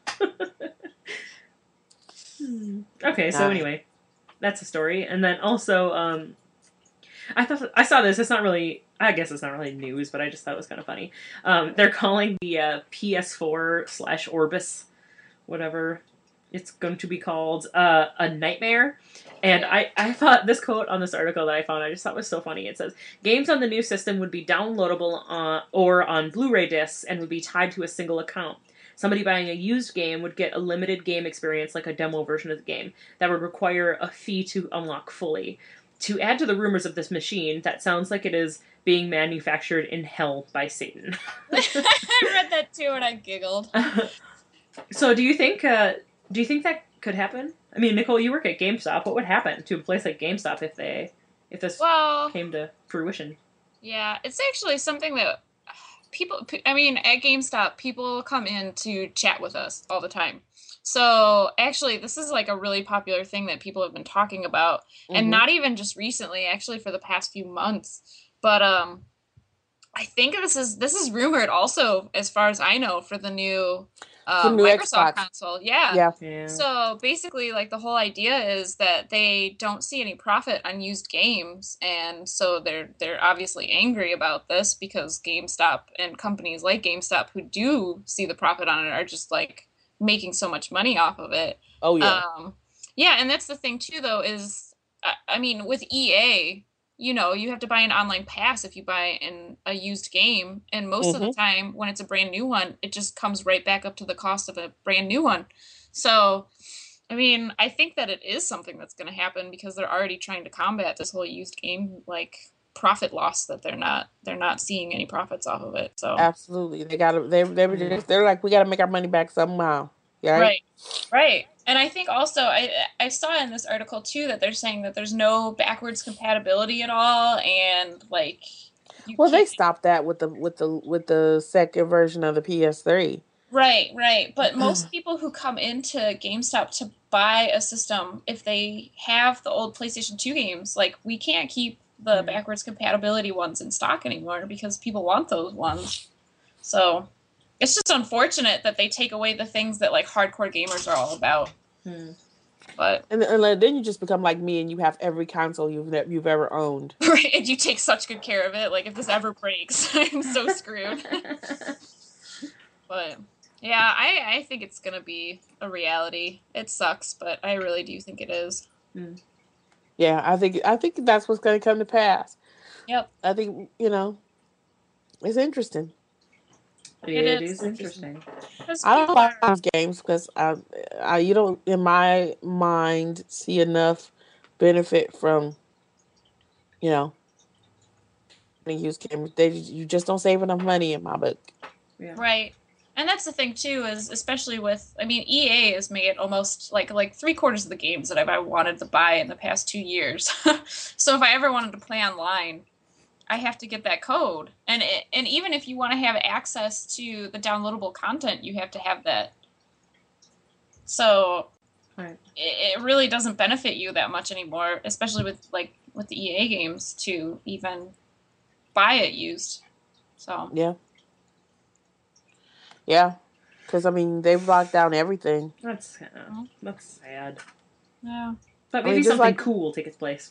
Okay, so anyway, that's a story. And then also, I saw this. It's not really. I guess it's not really news, but I just thought it was kind of funny. They're calling the PS4 / Orbis, whatever it's going to be called, a nightmare. And I thought this quote on this article that I found, I just thought was so funny. It says, games on the new system would be downloadable or on Blu-ray discs and would be tied to a single account. Somebody buying a used game would get a limited game experience like a demo version of the game that would require a fee to unlock fully. To add to the rumors of this machine, that sounds like it is being manufactured in hell by Satan. I read that too and I giggled. So do you think that could happen? I mean, Nicole, you work at GameStop. What would happen to a place like GameStop if this came to fruition? Yeah, it's actually something that at GameStop, people come in to chat with us all the time. So actually, this is like a really popular thing that people have been talking about, and not even just recently, actually for the past few months. But I think this is rumored also, as far as I know, for the new Microsoft Xbox console. Yeah. So basically, like the whole idea is that they don't see any profit on used games, and so they're obviously angry about this because GameStop and companies like GameStop who do see the profit on it are just like making so much money off of it. Oh yeah. Yeah, and that's the thing too, though, is I mean, with EA, you have to buy an online pass if you buy a used game. And most of the time, when it's a brand new one, it just comes right back up to the cost of a brand new one. So, I mean, I think that it is something that's going to happen because they're already trying to combat this whole used game, like, profit loss that they're not seeing any profits off of it. So absolutely, they're like, we got to make our money back somehow. Yeah. Right. And I think also I saw in this article too that they're saying that there's no backwards compatibility at all, and like. They stopped that with the second version of the PS3. Right. But most people who come into GameStop to buy a system, if they have the old PlayStation 2 games, like we can't keep the backwards compatibility ones in stock anymore because people want those ones. So. It's just unfortunate that they take away the things that like hardcore gamers are all about. But and then you just become like me and you have every console you've ever owned. Right, and you take such good care of it. Like if this ever breaks, I'm so screwed. But yeah, I think it's gonna be a reality. It sucks, but I really do think it is. Yeah, I think that's what's gonna come to pass. Yep. I think it's interesting. It is interesting. I don't like those games because you don't, in my mind, see enough benefit from, use games. You just don't save enough money in my book. Yeah. Right. And that's the thing too, is especially with, EA has made almost like 3/4 of the games that I wanted to buy in the past 2 years. So if I ever wanted to play online, I have to get that code. And even if you want to have access to the downloadable content, you have to have that. So it really doesn't benefit you that much anymore, especially with the EA games, to even buy it used. So yeah, because I mean they've locked down everything. That's sad. Yeah. But I maybe mean, just something like- cool will take its place.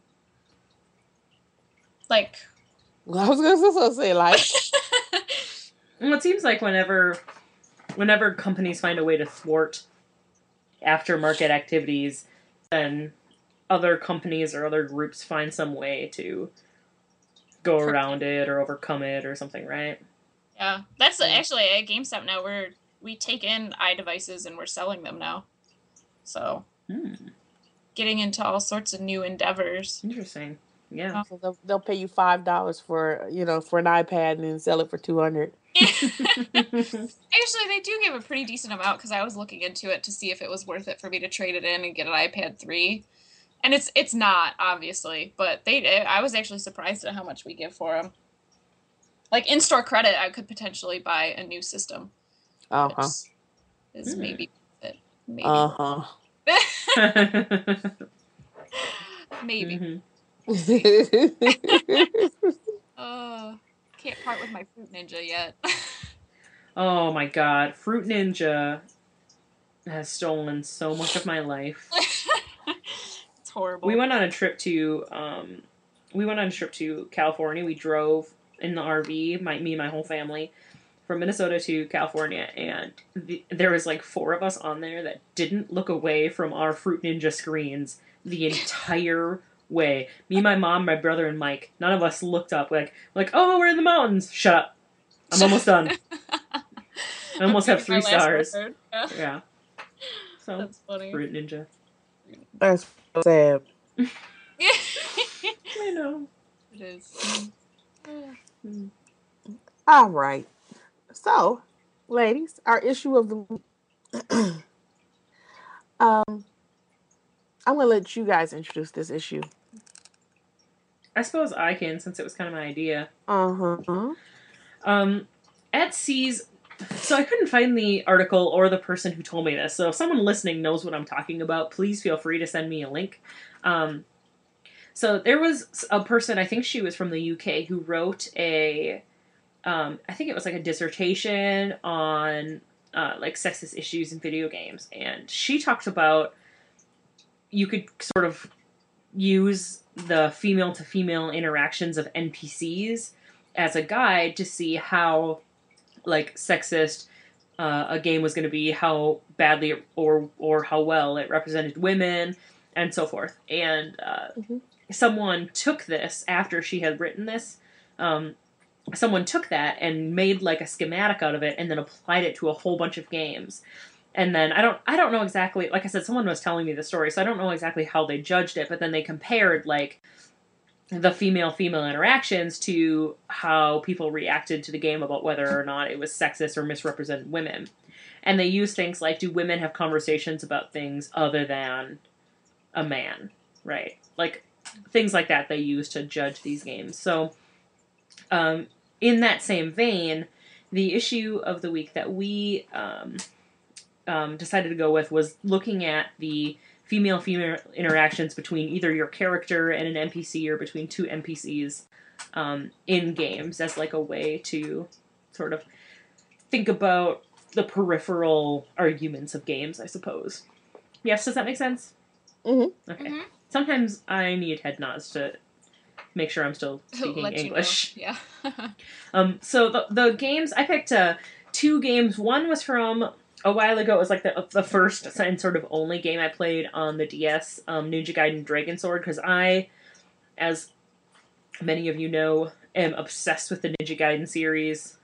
Like, I was gonna say like, Well, it seems like whenever companies find a way to thwart aftermarket activities, then other companies or other groups find some way to go around it or overcome it or something, right? yeah, that's actually at GameStop now. We take in iDevices and we're selling them now. So getting into all sorts of new endeavors. Interesting. Yeah. so they'll pay you $5 for for an iPad and then sell it for $200. Actually, they do give a pretty decent amount because I was looking into it to see if it was worth it for me to trade it in and get an iPad 3. And it's not, obviously, but I was actually surprised at how much we give for them. Like, in-store credit, I could potentially buy a new system. Uh-huh. Which is maybe it. Maybe. Uh-huh. Maybe. Mm-hmm. Can't part with my Fruit Ninja yet. Oh my god, Fruit Ninja has stolen so much of my life. It's horrible. We went on a trip to California. We drove in the RV, me and my whole family, from Minnesota to California, and there was like 4 of us on there that didn't look away from our Fruit Ninja screens the entire way. Me, my mom, my brother, and Mike. None of us looked up. Like, oh, we're in the mountains. Shut up. I'm almost done. I almost have 3 stars. Yeah. So that's funny. Fruit Ninja. That's sad. I know. It is. All right. So, ladies, our issue of the I'm gonna let you guys introduce this issue. I suppose I can, since it was kind of my idea. Uh-huh. At C's, so I couldn't find the article or the person who told me this, so if someone listening knows what I'm talking about, please feel free to send me a link. So there was a person, I think she was from the UK, who wrote I think it was like a dissertation on like sexist issues in video games, and she talked about you could sort of use the female-to-female interactions of NPCs as a guide to see how, like, sexist a game was going to be, how badly or how well it represented women, and so forth. And someone took this after she had written this. Someone took that and made like a schematic out of it, and then applied it to a whole bunch of games. And then I don't know exactly, like I said, someone was telling me the story, so I don't know exactly how they judged it, but then they compared, like, the female-female interactions to how people reacted to the game about whether or not it was sexist or misrepresented women. And they used things like, do women have conversations about things other than a man, right? Like, things like that they use to judge these games. So, in that same vein, the issue of the week that we decided to go with was looking at the female-female interactions between either your character and an NPC or between 2 NPCs in games as like a way to sort of think about the peripheral arguments of games, I suppose. Yes, does that make sense? Mm-hmm. Okay. Mm-hmm. Sometimes I need head nods to make sure I'm still speaking English. Yeah. So the games, I picked 2 games. One was from a while ago. It was like the first and sort of only game I played on the DS, Ninja Gaiden Dragon Sword, because I, as many of you know, am obsessed with the Ninja Gaiden series.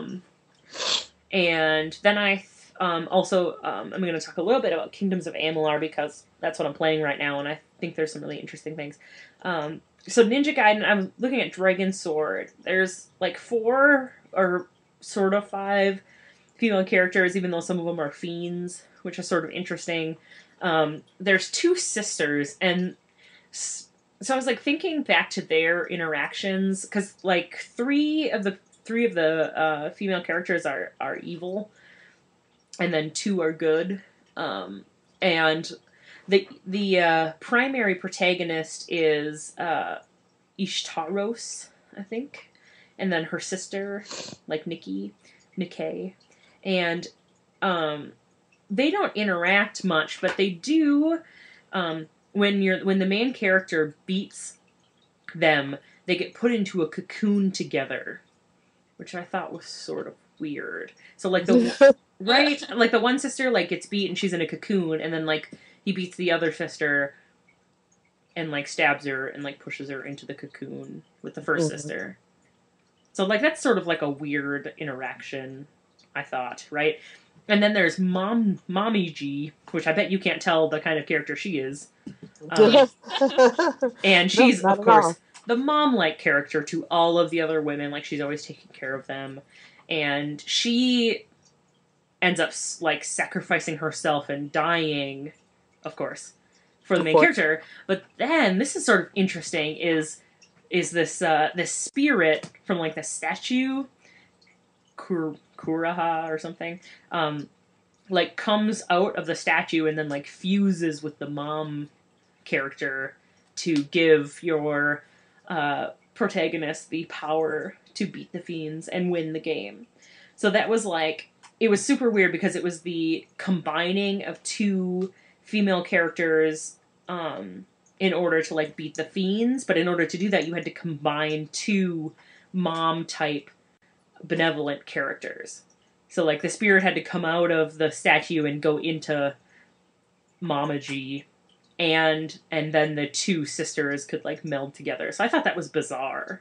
And then I also, I'm going to talk a little bit about Kingdoms of Amalur, because that's what I'm playing right now, and I think there's some really interesting things. So Ninja Gaiden, I'm looking at Dragon Sword. There's like 4 or sort of 5 female characters, even though some of them are fiends, which is sort of interesting. There's 2 sisters, and so I was like thinking back to their interactions, because like 3 of the female characters are evil, and then 2 are good. And the primary protagonist is Ishtaros, I think, and then her sister, like Nikkei. And they don't interact much, but they do. When the main character beats them, they get put into a cocoon together, which I thought was sort of weird. So like the right, like the one sister like gets beat and she's in a cocoon, and then like he beats the other sister and like stabs her and like pushes her into the cocoon with the 1st sister. So like that's sort of like a weird interaction, I thought, right? And then there's Mommy G, which I bet you can't tell the kind of character she is. And she's, of course, the mom-like character to all of the other women. Like, she's always taking care of them. And she ends up, like, sacrificing herself and dying, of course, for the main character. But then, this is sort of interesting, is this spirit from, like, the statue, Kuraha or something, like, comes out of the statue and then, like, fuses with the mom character to give your protagonist the power to beat the fiends and win the game. So that was like, it was super weird because it was the combining of 2 female characters in order to like beat the fiends, but in order to do that you had to combine 2 mom type benevolent characters. So like the spirit had to come out of the statue and go into Mama G, and then the 2 sisters could like meld together. So I thought that was bizarre.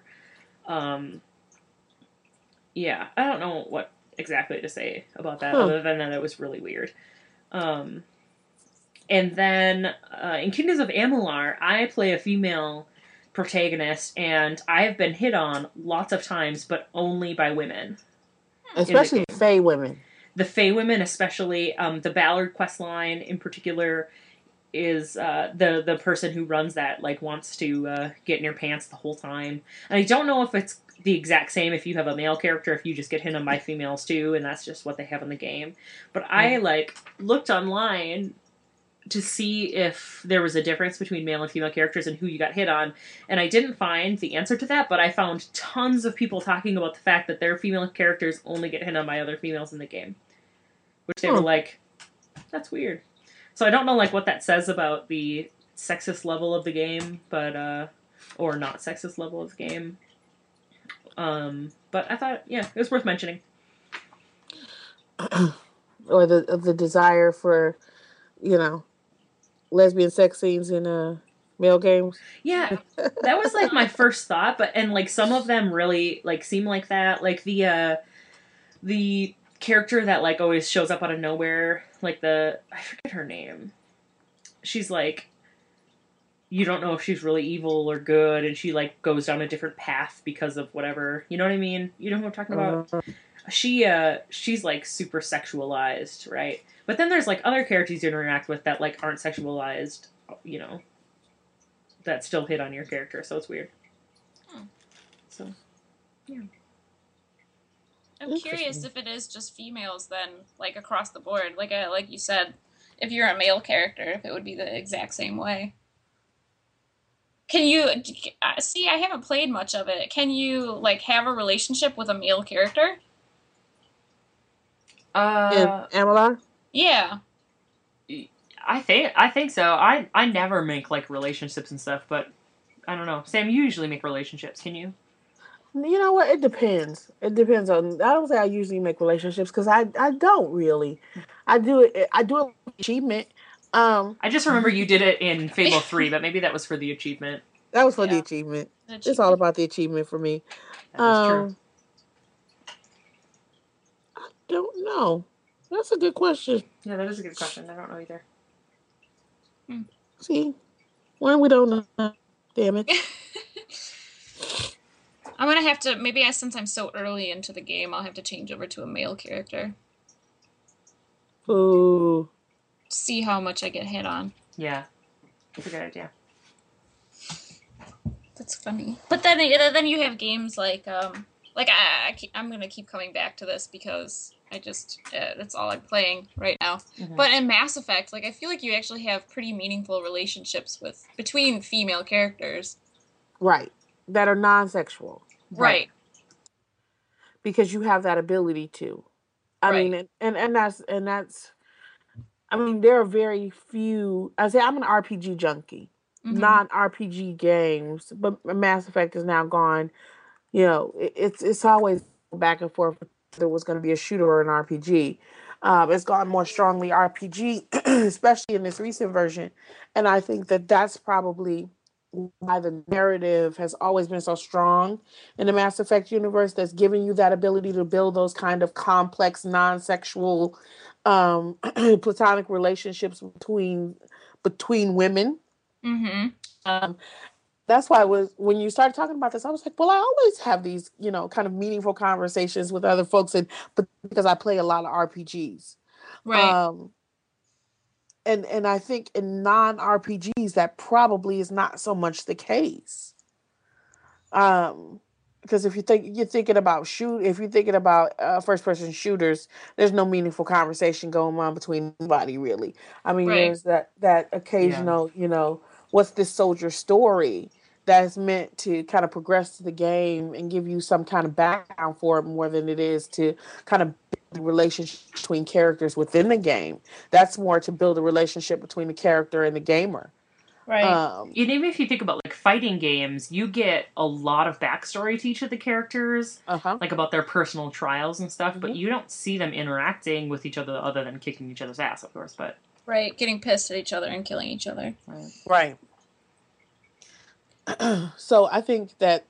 Yeah, I don't know what exactly to say about that, other than that it was really weird. And then in Kingdoms of Amalur, I play a female protagonist, and I have been hit on lots of times, but only by women. Especially Fae women. The Fae women, especially. The Ballard questline in particular is the person who runs that like wants to get in your pants the whole time. And I don't know if it's the exact same if you have a male character, if you just get hit on by females too, and that's just what they have in the game. But I like looked online to see if there was a difference between male and female characters and who you got hit on, and I didn't find the answer to that, but I found tons of people talking about the fact that their female characters only get hit on by other females in the game. Which they were like, that's weird. So I don't know like what that says about the sexist level of the game, but or not sexist level of the game. But I thought, yeah, it was worth mentioning. Or the desire for, you know, lesbian sex scenes in male games. Yeah, that was like my first thought, and like some of them really like seem like that. Like the character that like always shows up out of nowhere, like I forget her name. She's like, you don't know if she's really evil or good, and she like goes down a different path because of whatever. You know what I mean? You know who I'm talking about? She's like super sexualized, right? But then there's like other characters you interact with that like aren't sexualized, you know, that still hit on your character, so it's weird. So, yeah. I'm curious if it is just females then, like across the board. Like you said, if you're a male character, if it would be the exact same way. Can you see? I haven't played much of it. Can you like have a relationship with a male character? In Amalur? Yeah. I think so. I never make like relationships and stuff, but I don't know. Sam, you usually make relationships. Can you? You know what? It depends. It depends on. I don't say I usually make relationships because I don't really. I do it achievement. I just remember you did it in Fable 3, but maybe that was for the achievement. That was for the achievement. It's all about the achievement for me. That is true. I don't know. That's a good question. Yeah, that is a good question. I don't know either. See? When we don't know. Damn it. I'm going to have to, maybe since I'm so early into the game, I'll have to change over to a male character. Ooh. See how much I get hit on. Yeah. That's a good idea. That's funny. But then you have games like I'm going to keep coming back to this because I just, that's all I'm playing right now. Mm-hmm. But in Mass Effect, like I feel like you actually have pretty meaningful relationships between female characters. Right. That are non-sexual. Right. Because you have that ability to. I Right. mean, and that's. I mean, there are very few. I say I'm an RPG junkie, Mm-hmm. non RPG games, but Mass Effect is now gone. It's always back and forth. There was going to be a shooter or an RPG. It's gone more strongly RPG, especially in this recent version, and I think that that's probably why the narrative has always been so strong in the Mass Effect universe. That's giving you that ability to build those kind of complex, non-sexual, platonic relationships between women. Mm-hmm. Um, that's why when you started talking about this, I was like, well, I always have these, kind of meaningful conversations with other folks, but because I play a lot of RPGs, Right. um, and I think in non RPGs that probably is not so much the case. Um, because if you're thinking about if you're thinking about first person shooters, there's no meaningful conversation going on between anybody really. I mean, Right. there's that Yeah. occasional, what's this soldier story that's meant to kind of progress the game and give you some kind of background for it more than it is to kind of build the relationship between characters within the game. That's more to build a relationship between the character and the gamer. Right. Um, And even if you think about like fighting games, you get a lot of backstory to each of the characters, uh-huh. like about their personal trials and stuff, but Hmm. you don't see them interacting with each other than kicking each other's ass, of course. But Right. Getting pissed at each other and killing each other. Right. So I think that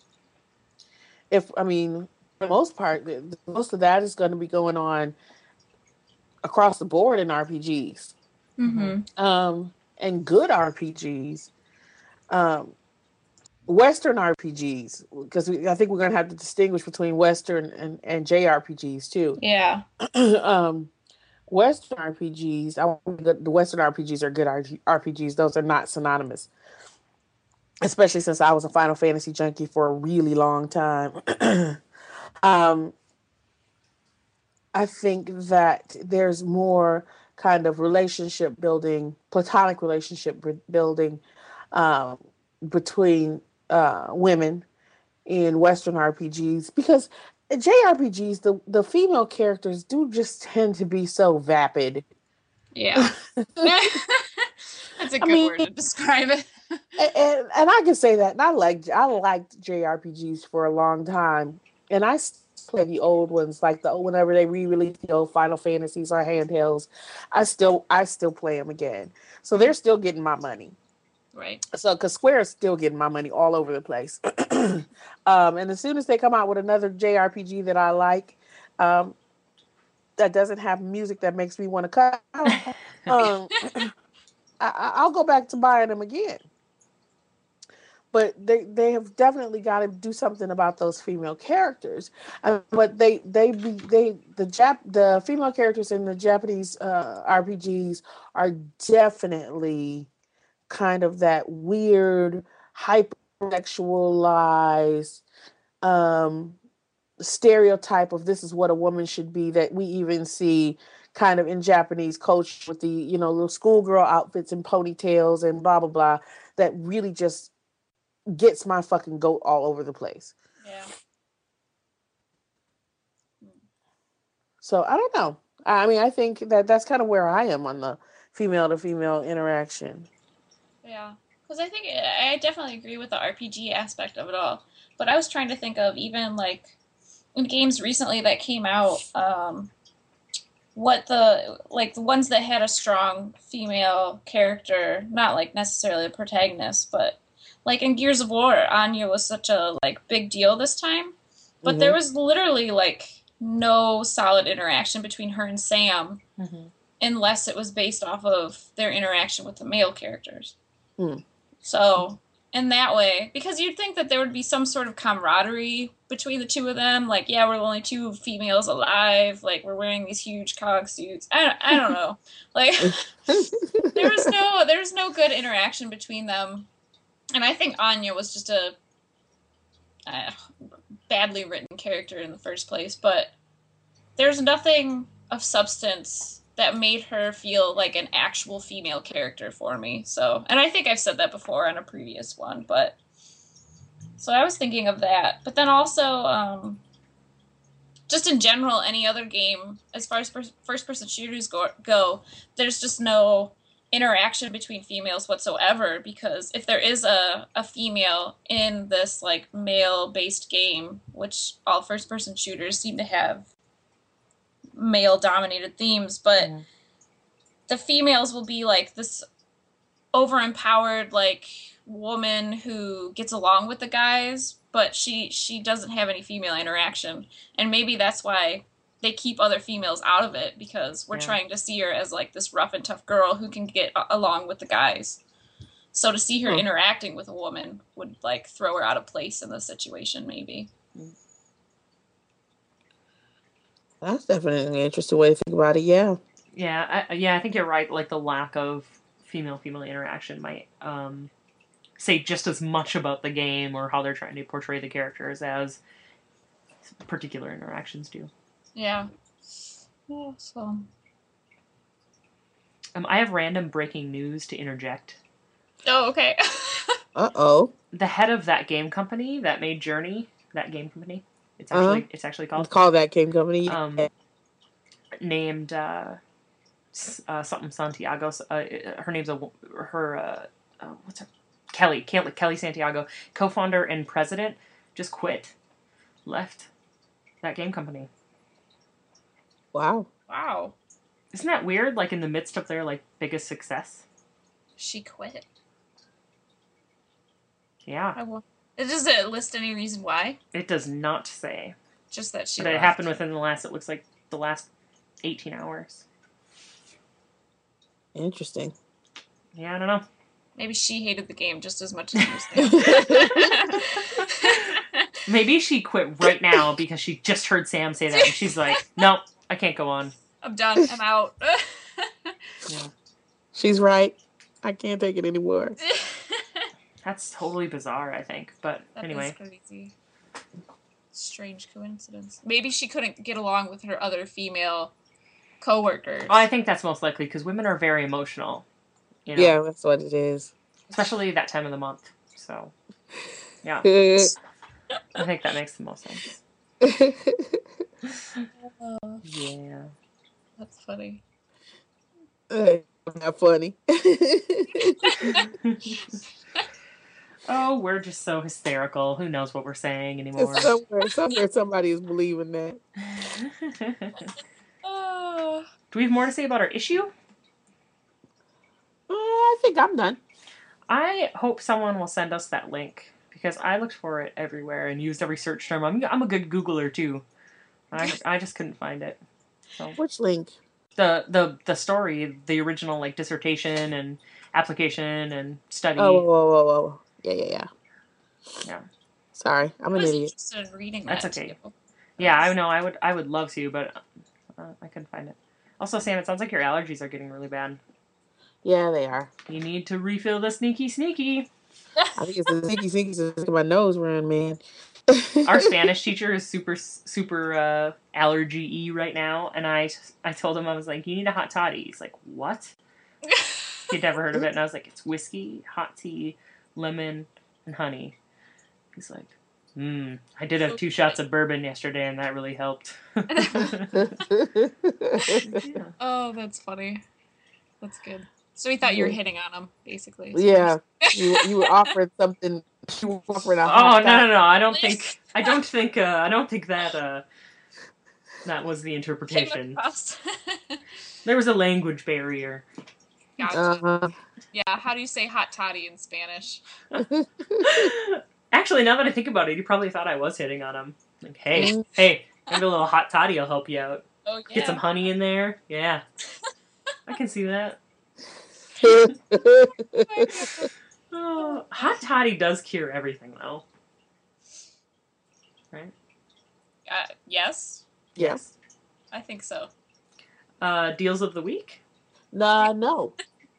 if I mean, for the most part, most of that is going to be going on across the board in RPGs, Mm-hmm. and good RPGs, um, Western RPGs, because I think we're going to have to distinguish between Western and JRPGs too. Yeah. um, Western RPGs, the Western RPGs are good RPGs. Those are not synonymous, especially since I was a Final Fantasy junkie for a really long time. um, I think that there's more kind of relationship building, platonic relationship building, um, between women in Western RPGs, because JRPGs, the female characters do just tend to be so vapid. Yeah. That's a I good mean, word to describe it. and I can say that. And I liked JRPGs for a long time, and play the old ones, like whenever they re-release the old Final Fantasies or handhelds. I still play them again. So they're still getting my money. Right. So because Square is still getting my money all over the place. And as soon as they come out with another JRPG that I like, um, that doesn't have music that makes me want to cut out, um, I'll go back to buying them again. But they have definitely got to do something about those female characters. But the female characters in the Japanese RPGs are definitely kind of that weird hypersexualized, um, stereotype of this is what a woman should be, that we even see kind of in Japanese culture with the little schoolgirl outfits and ponytails and blah blah blah, that really just gets my fucking goat all over the place. Yeah. So I don't know. I mean, I think that that's kind of where I am on the female to female interaction. Yeah. Because I think I definitely agree with the RPG aspect of it all. But I was trying to think of even like in games recently that came out, what the ones that had a strong female character, not like necessarily the protagonist, but like in Gears of War, Anya was such a like big deal this time, but there Mm-hmm. was literally like no solid interaction between her and Sam Mm-hmm. unless it was based off of their interaction with the male characters. Hmm. So, in that way, because you'd think that there would be some sort of camaraderie between the two of them, like, yeah, we're the only two females alive, like, we're wearing these huge cog suits. I don't know. Like, there was no good interaction between them. And I think Anya was just a uh, badly written character in the first place, but there's nothing of substance that made her feel like an actual female character for me. So, and I think I've said that before on a previous one, but so I was thinking of that. But then also, just in general, any other game, as far as first-person shooters go, there's just no interaction between females whatsoever, because if there is a female in this, like, male-based game, which all first-person shooters seem to have male-dominated themes, but the females will be, like, this over-empowered, like, woman who gets along with the guys, but she doesn't have any female interaction. And maybe that's why they keep other females out of it, because we're trying to see her as, like, this rough and tough girl who can get along with the guys. So to see her interacting with a woman would, like, throw her out of place in this situation, maybe. That's definitely an interesting way to think about it, yeah. Yeah, I think you're right. Like, the lack of female-female interaction might say just as much about the game or how they're trying to portray the characters as particular interactions do. Yeah. Yeah, so... I have random breaking news to interject. Oh, okay. Uh-oh. The head of that game company that made Journey, that game company, it's actually called... It's called that game company. Named something Santiago. Her name's what's her? Kelly Santiago, co-founder and president, just left that game company. Wow. Isn't that weird? Like, in the midst of their, like, biggest success. She quit. Yeah. Does it list any reason why? It does not say. Just that she But left. it happened within it looks like the last 18 hours. Interesting. Yeah, I don't know. Maybe she hated the game just as much as you did. Maybe she quit right now because she just heard Sam say that and she's like, nope, I can't go on. I'm done. I'm out. Yeah. She's right. I can't take it anymore. That's totally bizarre, I think. But anyway. That is crazy. Strange coincidence. Maybe she couldn't get along with her other female co-workers. Oh, I think that's most likely because women are very emotional. You know? Yeah, that's what it is. Especially that time of the month. So, yeah. I think that makes the most sense. Yeah. That's funny. Not funny. Oh, we're just so hysterical. Who knows what we're saying anymore? Somewhere somebody is believing that. Do we have more to say about our issue? I think I'm done. I hope someone will send us that link because I looked for it everywhere and used every search term. I'm a good Googler too. I just couldn't find it. So which link? The story, the original like dissertation and application and study. Oh. Yeah. Sorry, I'm an idiot. Interested in reading that. That's okay. Too. Yeah, I know. I would love to, but I couldn't find it. Also, Sam, it sounds like your allergies are getting really bad. Yeah, they are. You need to refill the sneaky. I think it's the sneaky to my nose run, man. Our Spanish teacher is super allergy-y right now, and I told him, I was like, you need a hot toddy. He's like, what? He'd never heard of it, and I was like, it's whiskey, hot tea, lemon, and honey. He's like, I did have 2 shots of bourbon yesterday, and that really helped. Yeah. Oh, that's funny. That's good. So he thought you were hitting on him, basically. Yeah, you were offering something. You were offering a hot no. I don't think that that was the interpretation. There was a language barrier. Gotcha. Yeah, how do you say hot toddy in Spanish? Actually, now that I think about it, he probably thought I was hitting on him. Like, hey, maybe a little hot toddy will help you out. Oh, yeah. Get some honey in there. Yeah. I can see that. Oh, hot toddy does cure everything, though. Right? Yes. Yes. I think so. Deals of the week? No.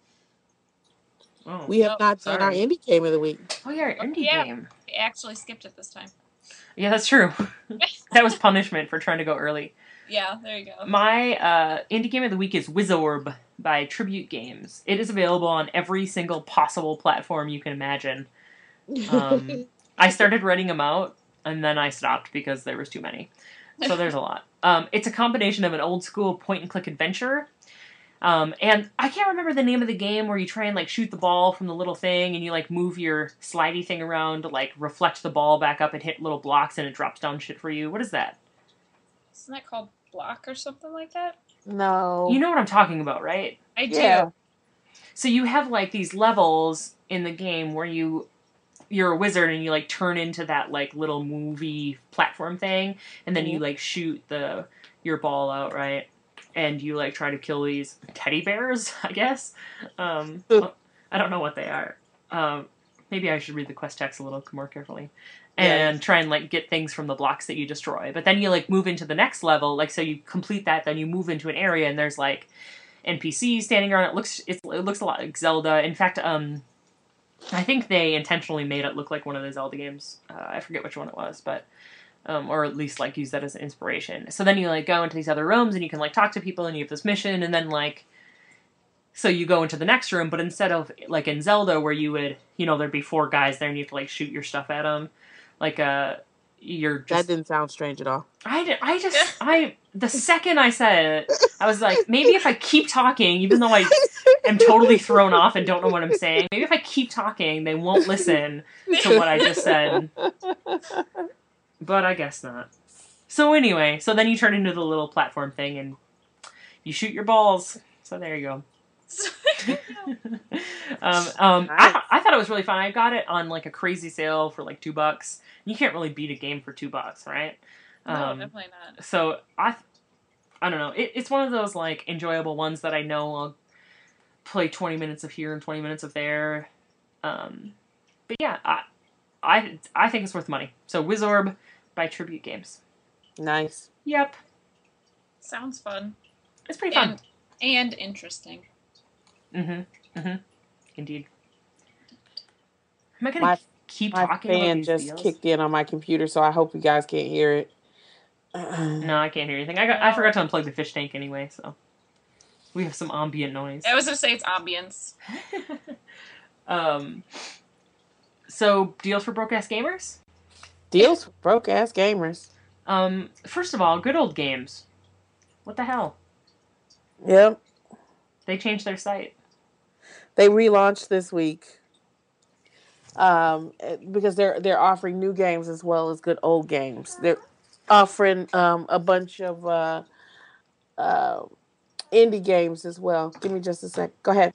Oh, we have not done our indie game of the week. Oh, yeah, our indie game. We actually skipped it this time. Yeah, that's true. That was punishment for trying to go early. Yeah, there you go. My indie game of the week is Wizorb by Tribute Games. It is available on every single possible platform you can imagine. I started writing them out, and then I stopped because there was too many. So there's a lot. It's a combination of an old school point and click adventure. And I can't remember the name of the game where you try and like shoot the ball from the little thing and you like move your slidey thing around to like reflect the ball back up and hit little blocks and it drops down shit for you. What is that? Isn't that called Block or something like that? No. You know what I'm talking about, right? I do. Yeah. So you have like these levels in the game where you're a wizard and you like turn into that like little movie platform thing and then you like shoot your ball out, right? And you like try to kill these teddy bears, I guess. I don't know what they are. Maybe I should read the quest text a little more carefully. And try and like get things from the blocks that you destroy. But then you like move into the next level, like so you complete that, then you move into an area and there's like NPCs standing around. It looks a lot like Zelda. In fact, I think they intentionally made it look like one of the Zelda games. I forget which one it was, but or at least like use that as an inspiration. So then you like go into these other rooms and you can like talk to people and you have this mission and then like so you go into the next room, but instead of like in Zelda where you would there'd be 4 guys there and you have to like shoot your stuff at them, like you're just That didn't sound strange at all. The second I said it, I was like, maybe if I keep talking, even though I am totally thrown off and don't know what I'm saying, maybe if I keep talking, they won't listen to what I just said. But I guess not. So anyway, so then you turn into the little platform thing and you shoot your balls. So there you go. I thought it was really fun. I got it on like a crazy sale for like $2. You can't really beat a game for $2, right? No, definitely not. So I don't know. It's one of those like enjoyable ones that I know I'll play 20 minutes of here and 20 minutes of there. But yeah, I think it's worth money. So Wizorb by Tribute Games. Nice. Yep. Sounds fun. It's pretty fun. And interesting. Indeed. Am I gonna keep My talking fan about these just deals? kicked in on my computer, so I hope you guys can't hear it. No, I can't hear anything. I forgot to unplug the fish tank anyway, so we have some ambient noise. I was gonna say it's ambience. So deals for broke ass gamers? Deals for broke ass gamers. First of all, good old games. What the hell? Yep. They changed their site. They relaunched this week. Because they're offering new games as well as good old games. They're offering a bunch of indie games as well. Give me just a sec. Go ahead.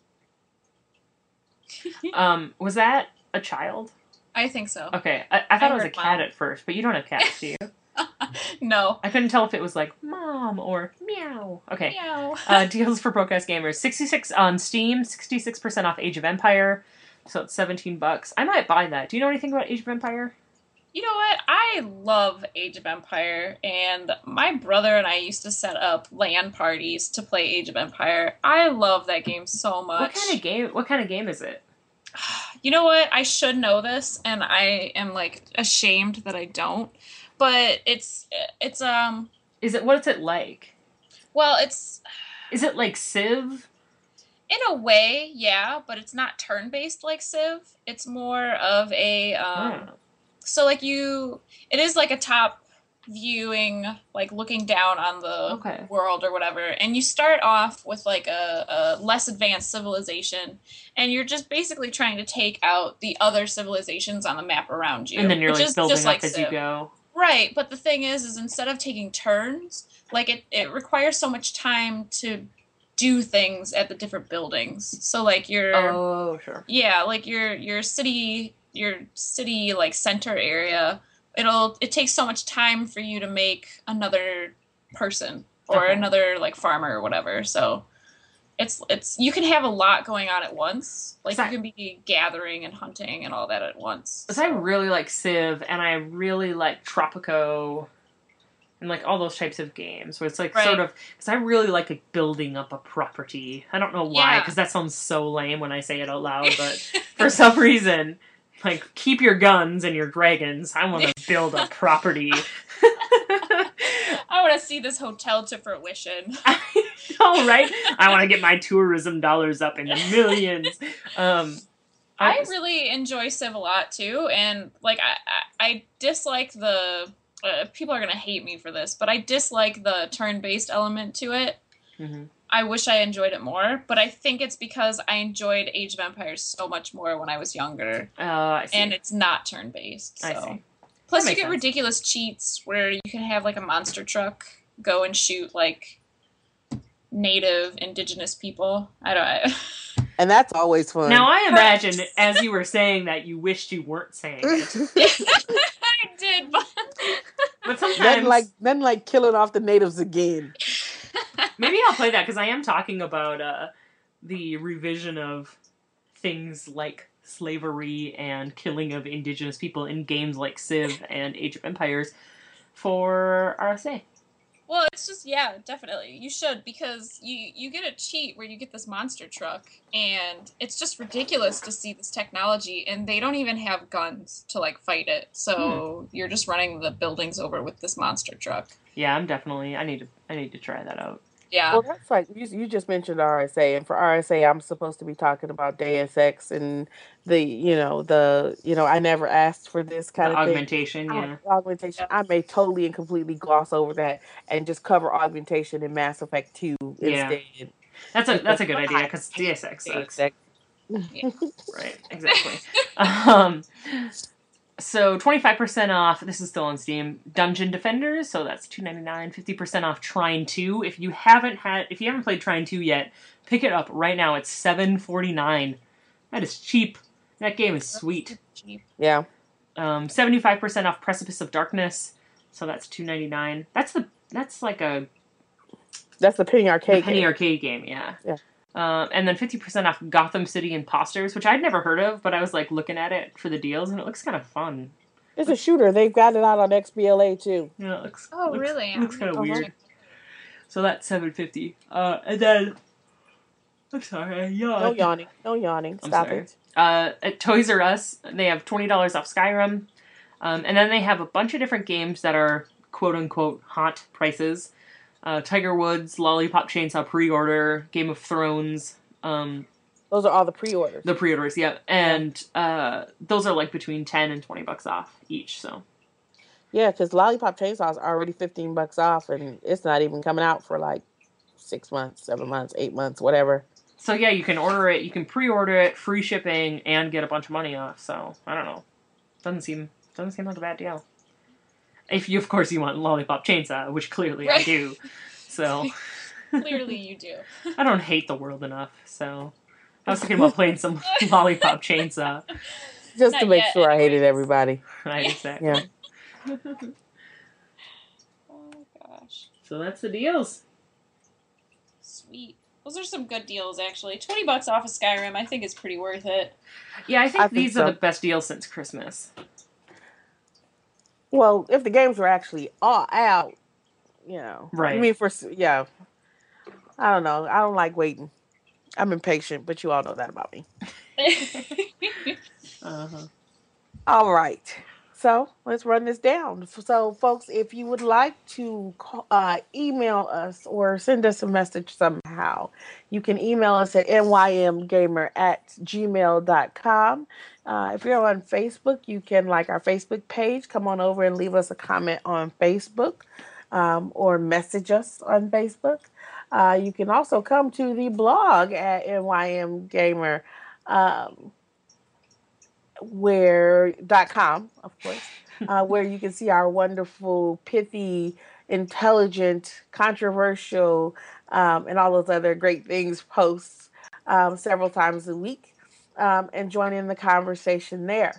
Was that a child? I think so. Okay, I thought it was a heard cat mom. at first, but you don't have cats, do you? No. I couldn't tell if it was like mom or meow. Okay. Meow. Deals for broke ass gamers. 66 on Steam, 66% off Age of Empire. So it's $17. I might buy that. Do you know anything about Age of Empire? You know what? I love Age of Empire, and my brother and I used to set up LAN parties to play Age of Empire. I love that game so much. What kind of game is it? You know what? I should know this, and I am like ashamed that I don't. But it's Is it what's it like? well, it's Is it like Civ? in a way, yeah, but it's not turn-based like Civ. It's more of a so like it is like a top viewing, like looking down on the world or whatever, and you start off with like a less advanced civilization, and you're just basically trying to take out the other civilizations on the map around you, And then you're which like is building just up like as Civ. you go. Right, but the thing is instead of taking turns, like it requires so much time to do things at the different buildings. So like Oh, sure. yeah, like your city like center area, it takes so much time for you to make another person or another like farmer or whatever. So it's you can have a lot going on at once. Like you can be gathering and hunting and all that at once. So I really like Civ and I really like Tropico and like all those types of games where it's like sort of because I really like building up a property. I don't know why because that sounds so lame when I say it out loud, but for some reason, like keep your guns and your dragons. I want to build a property. I want to see this hotel to fruition. All right, I want to get my tourism dollars up in the millions. I really enjoy Civ a lot too, and like I dislike the people are going to hate me for this, but I dislike the turn-based element to it. Mm-hmm. I wish I enjoyed it more, but I think it's because I enjoyed Age of Empires so much more when I was younger. I see. And it's not turn-based. So. I see. Plus, That you makes get sense. ridiculous cheats where you can have like a monster truck go and shoot like native indigenous people. I don't. And that's always fun. Now, I imagine as you were saying that, you wished you weren't saying it. I did, But sometimes... Nothing like killing off the natives again. Maybe I'll play that, because I am talking about the revision of things like slavery and killing of indigenous people in games like Civ and Age of Empires for RSA. Well, it's just, yeah, definitely. You should, because you get a cheat where you get this monster truck, and it's just ridiculous to see this technology, and they don't even have guns to, like, fight it. So you're just running the buildings over with this monster truck. Yeah, I'm definitely... I need to try that out. Yeah. Well, that's like you just mentioned RSA, and for RSA, I'm supposed to be talking about Deus Ex and the I never asked for this kind The of augmentation, thing. yeah. Augmentation. I may totally and completely gloss over that and just cover augmentation in Mass Effect 2 Yeah. instead. That's a good idea, because Deus Ex sucks. Yeah. Right, exactly. So 25% off, this is still on Steam, Dungeon Defenders, so that's $2.99, 50% off Trine 2. If you haven't played Trine 2 yet, pick it up right now. It's $7.49. That is cheap. That game is sweet. Cheap. Yeah. 75% off Precipice of Darkness, so that's $2.99. That's like a... That's the Penny Arcade Penny game. Arcade game, yeah. Yeah. And then 50% off Gotham City Imposters, which I'd never heard of, but I was like looking at it for the deals, and it looks kind of fun. It's a shooter. They've got it out on XBLA too. Yeah, it looks. Oh, really? Looks kind of Uh-huh. weird. So that's $7.50. And then, I'm sorry, I yawned. No yawning. I'm Stop sorry. it. At Toys R Us, they have $20 off Skyrim, and then they have a bunch of different games that are quote unquote hot prices. Tiger Woods, Lollipop Chainsaw pre-order, Game of Thrones. Those are all the pre-orders. The pre-orders, yeah, and those are like between $10 and $20 off each. So Yeah, because Lollipop Chainsaw is already $15 off, and it's not even coming out for like 6 months, 7 months, 8 months, whatever. So yeah, you can order it, you can pre-order it, free shipping, and get a bunch of money off. So I don't know, doesn't seem like a bad deal. If you, of course, you want Lollipop Chainsaw, which clearly I do. So Clearly you do. I don't hate the world enough. So I was thinking about playing some Lollipop Chainsaw. Just Not to make yet, sure I hated anyways. everybody. Right, exactly. Yeah. Oh, gosh. So that's the deals. Sweet. Those are some good deals, actually. $20 off of Skyrim, I think is pretty worth it. Yeah, I think I think these so. are the best deals since Christmas. Well, if the games were actually all out, Right. I mean, I don't know. I don't like waiting. I'm impatient, but you all know that about me. Uh-huh. All right. So let's run this down. So, folks, if you would like to email us or send us a message somehow, you can email us at nymgamer@gmail.com. If you're on Facebook, you can like our Facebook page. Come on over and leave us a comment on Facebook or message us on Facebook. You can also come to the blog at nymgamer. .com, of course, where you can see our wonderful, pithy, intelligent, controversial, and all those other great things posts several times a week, and join in the conversation there.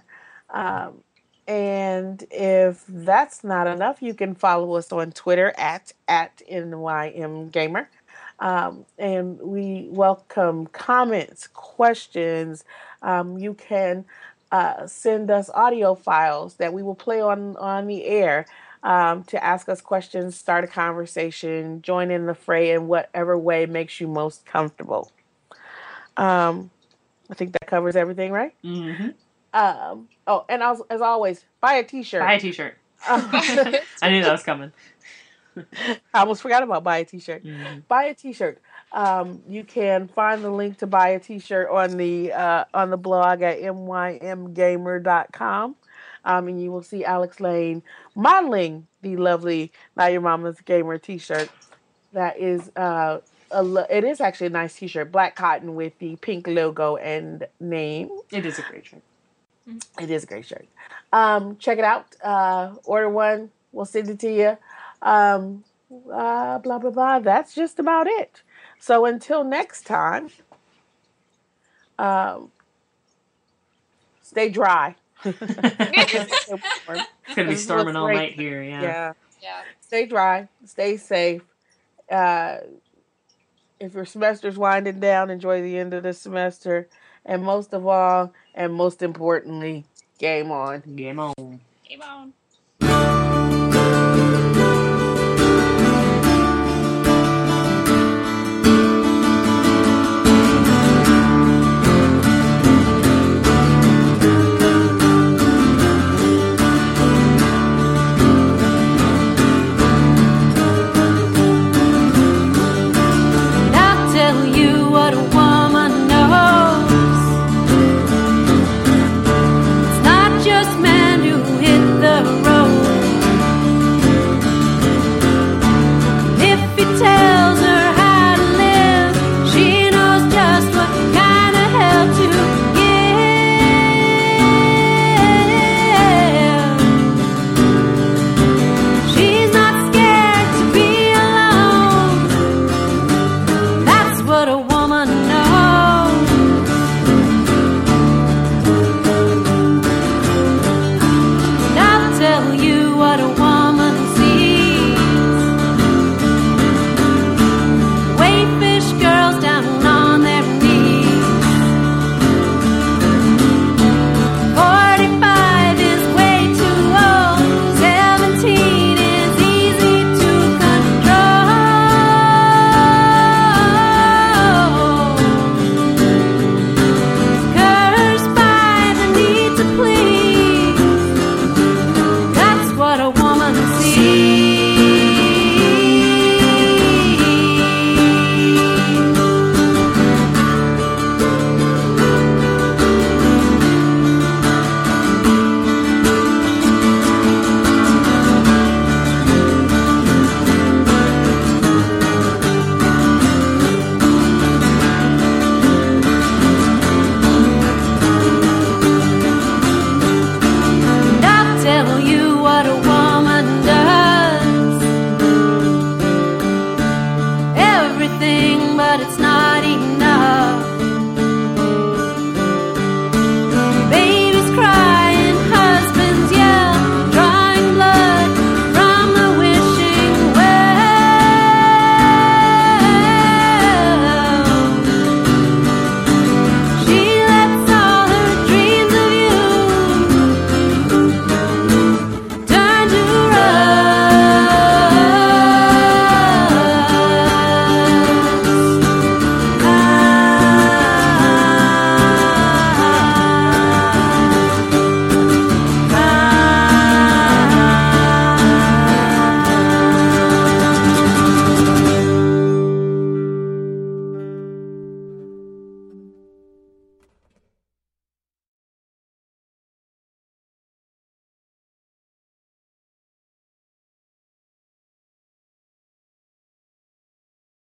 And if that's not enough, you can follow us on Twitter at NYMGamer. And we welcome comments, questions. You can send us audio files that we will play on the air to ask us questions, start a conversation, join in the fray in whatever way makes you most comfortable. I think that covers everything, right? Mm-hmm. And as always, buy a t-shirt. Buy a t-shirt. I knew that was coming. I almost forgot about buy a t-shirt. Mm-hmm. Buy a t-shirt. You can find the link to buy a t-shirt on the blog at nymgamer.com. And you will see Alex Lane modeling the lovely Not Your Mama's Gamer t-shirt. That is it is actually a nice t-shirt, black cotton with the pink logo and name. It is a great shirt. It is a great shirt. Check it out. Order one. We'll send it to you. Blah, blah, blah. That's just about it. So until next time, stay dry. It's gonna be storming all night here. Yeah. Yeah. Stay dry. Stay safe. If your semester's winding down, enjoy the end of the semester. And most of all, and most importantly, game on. Game on. Game on.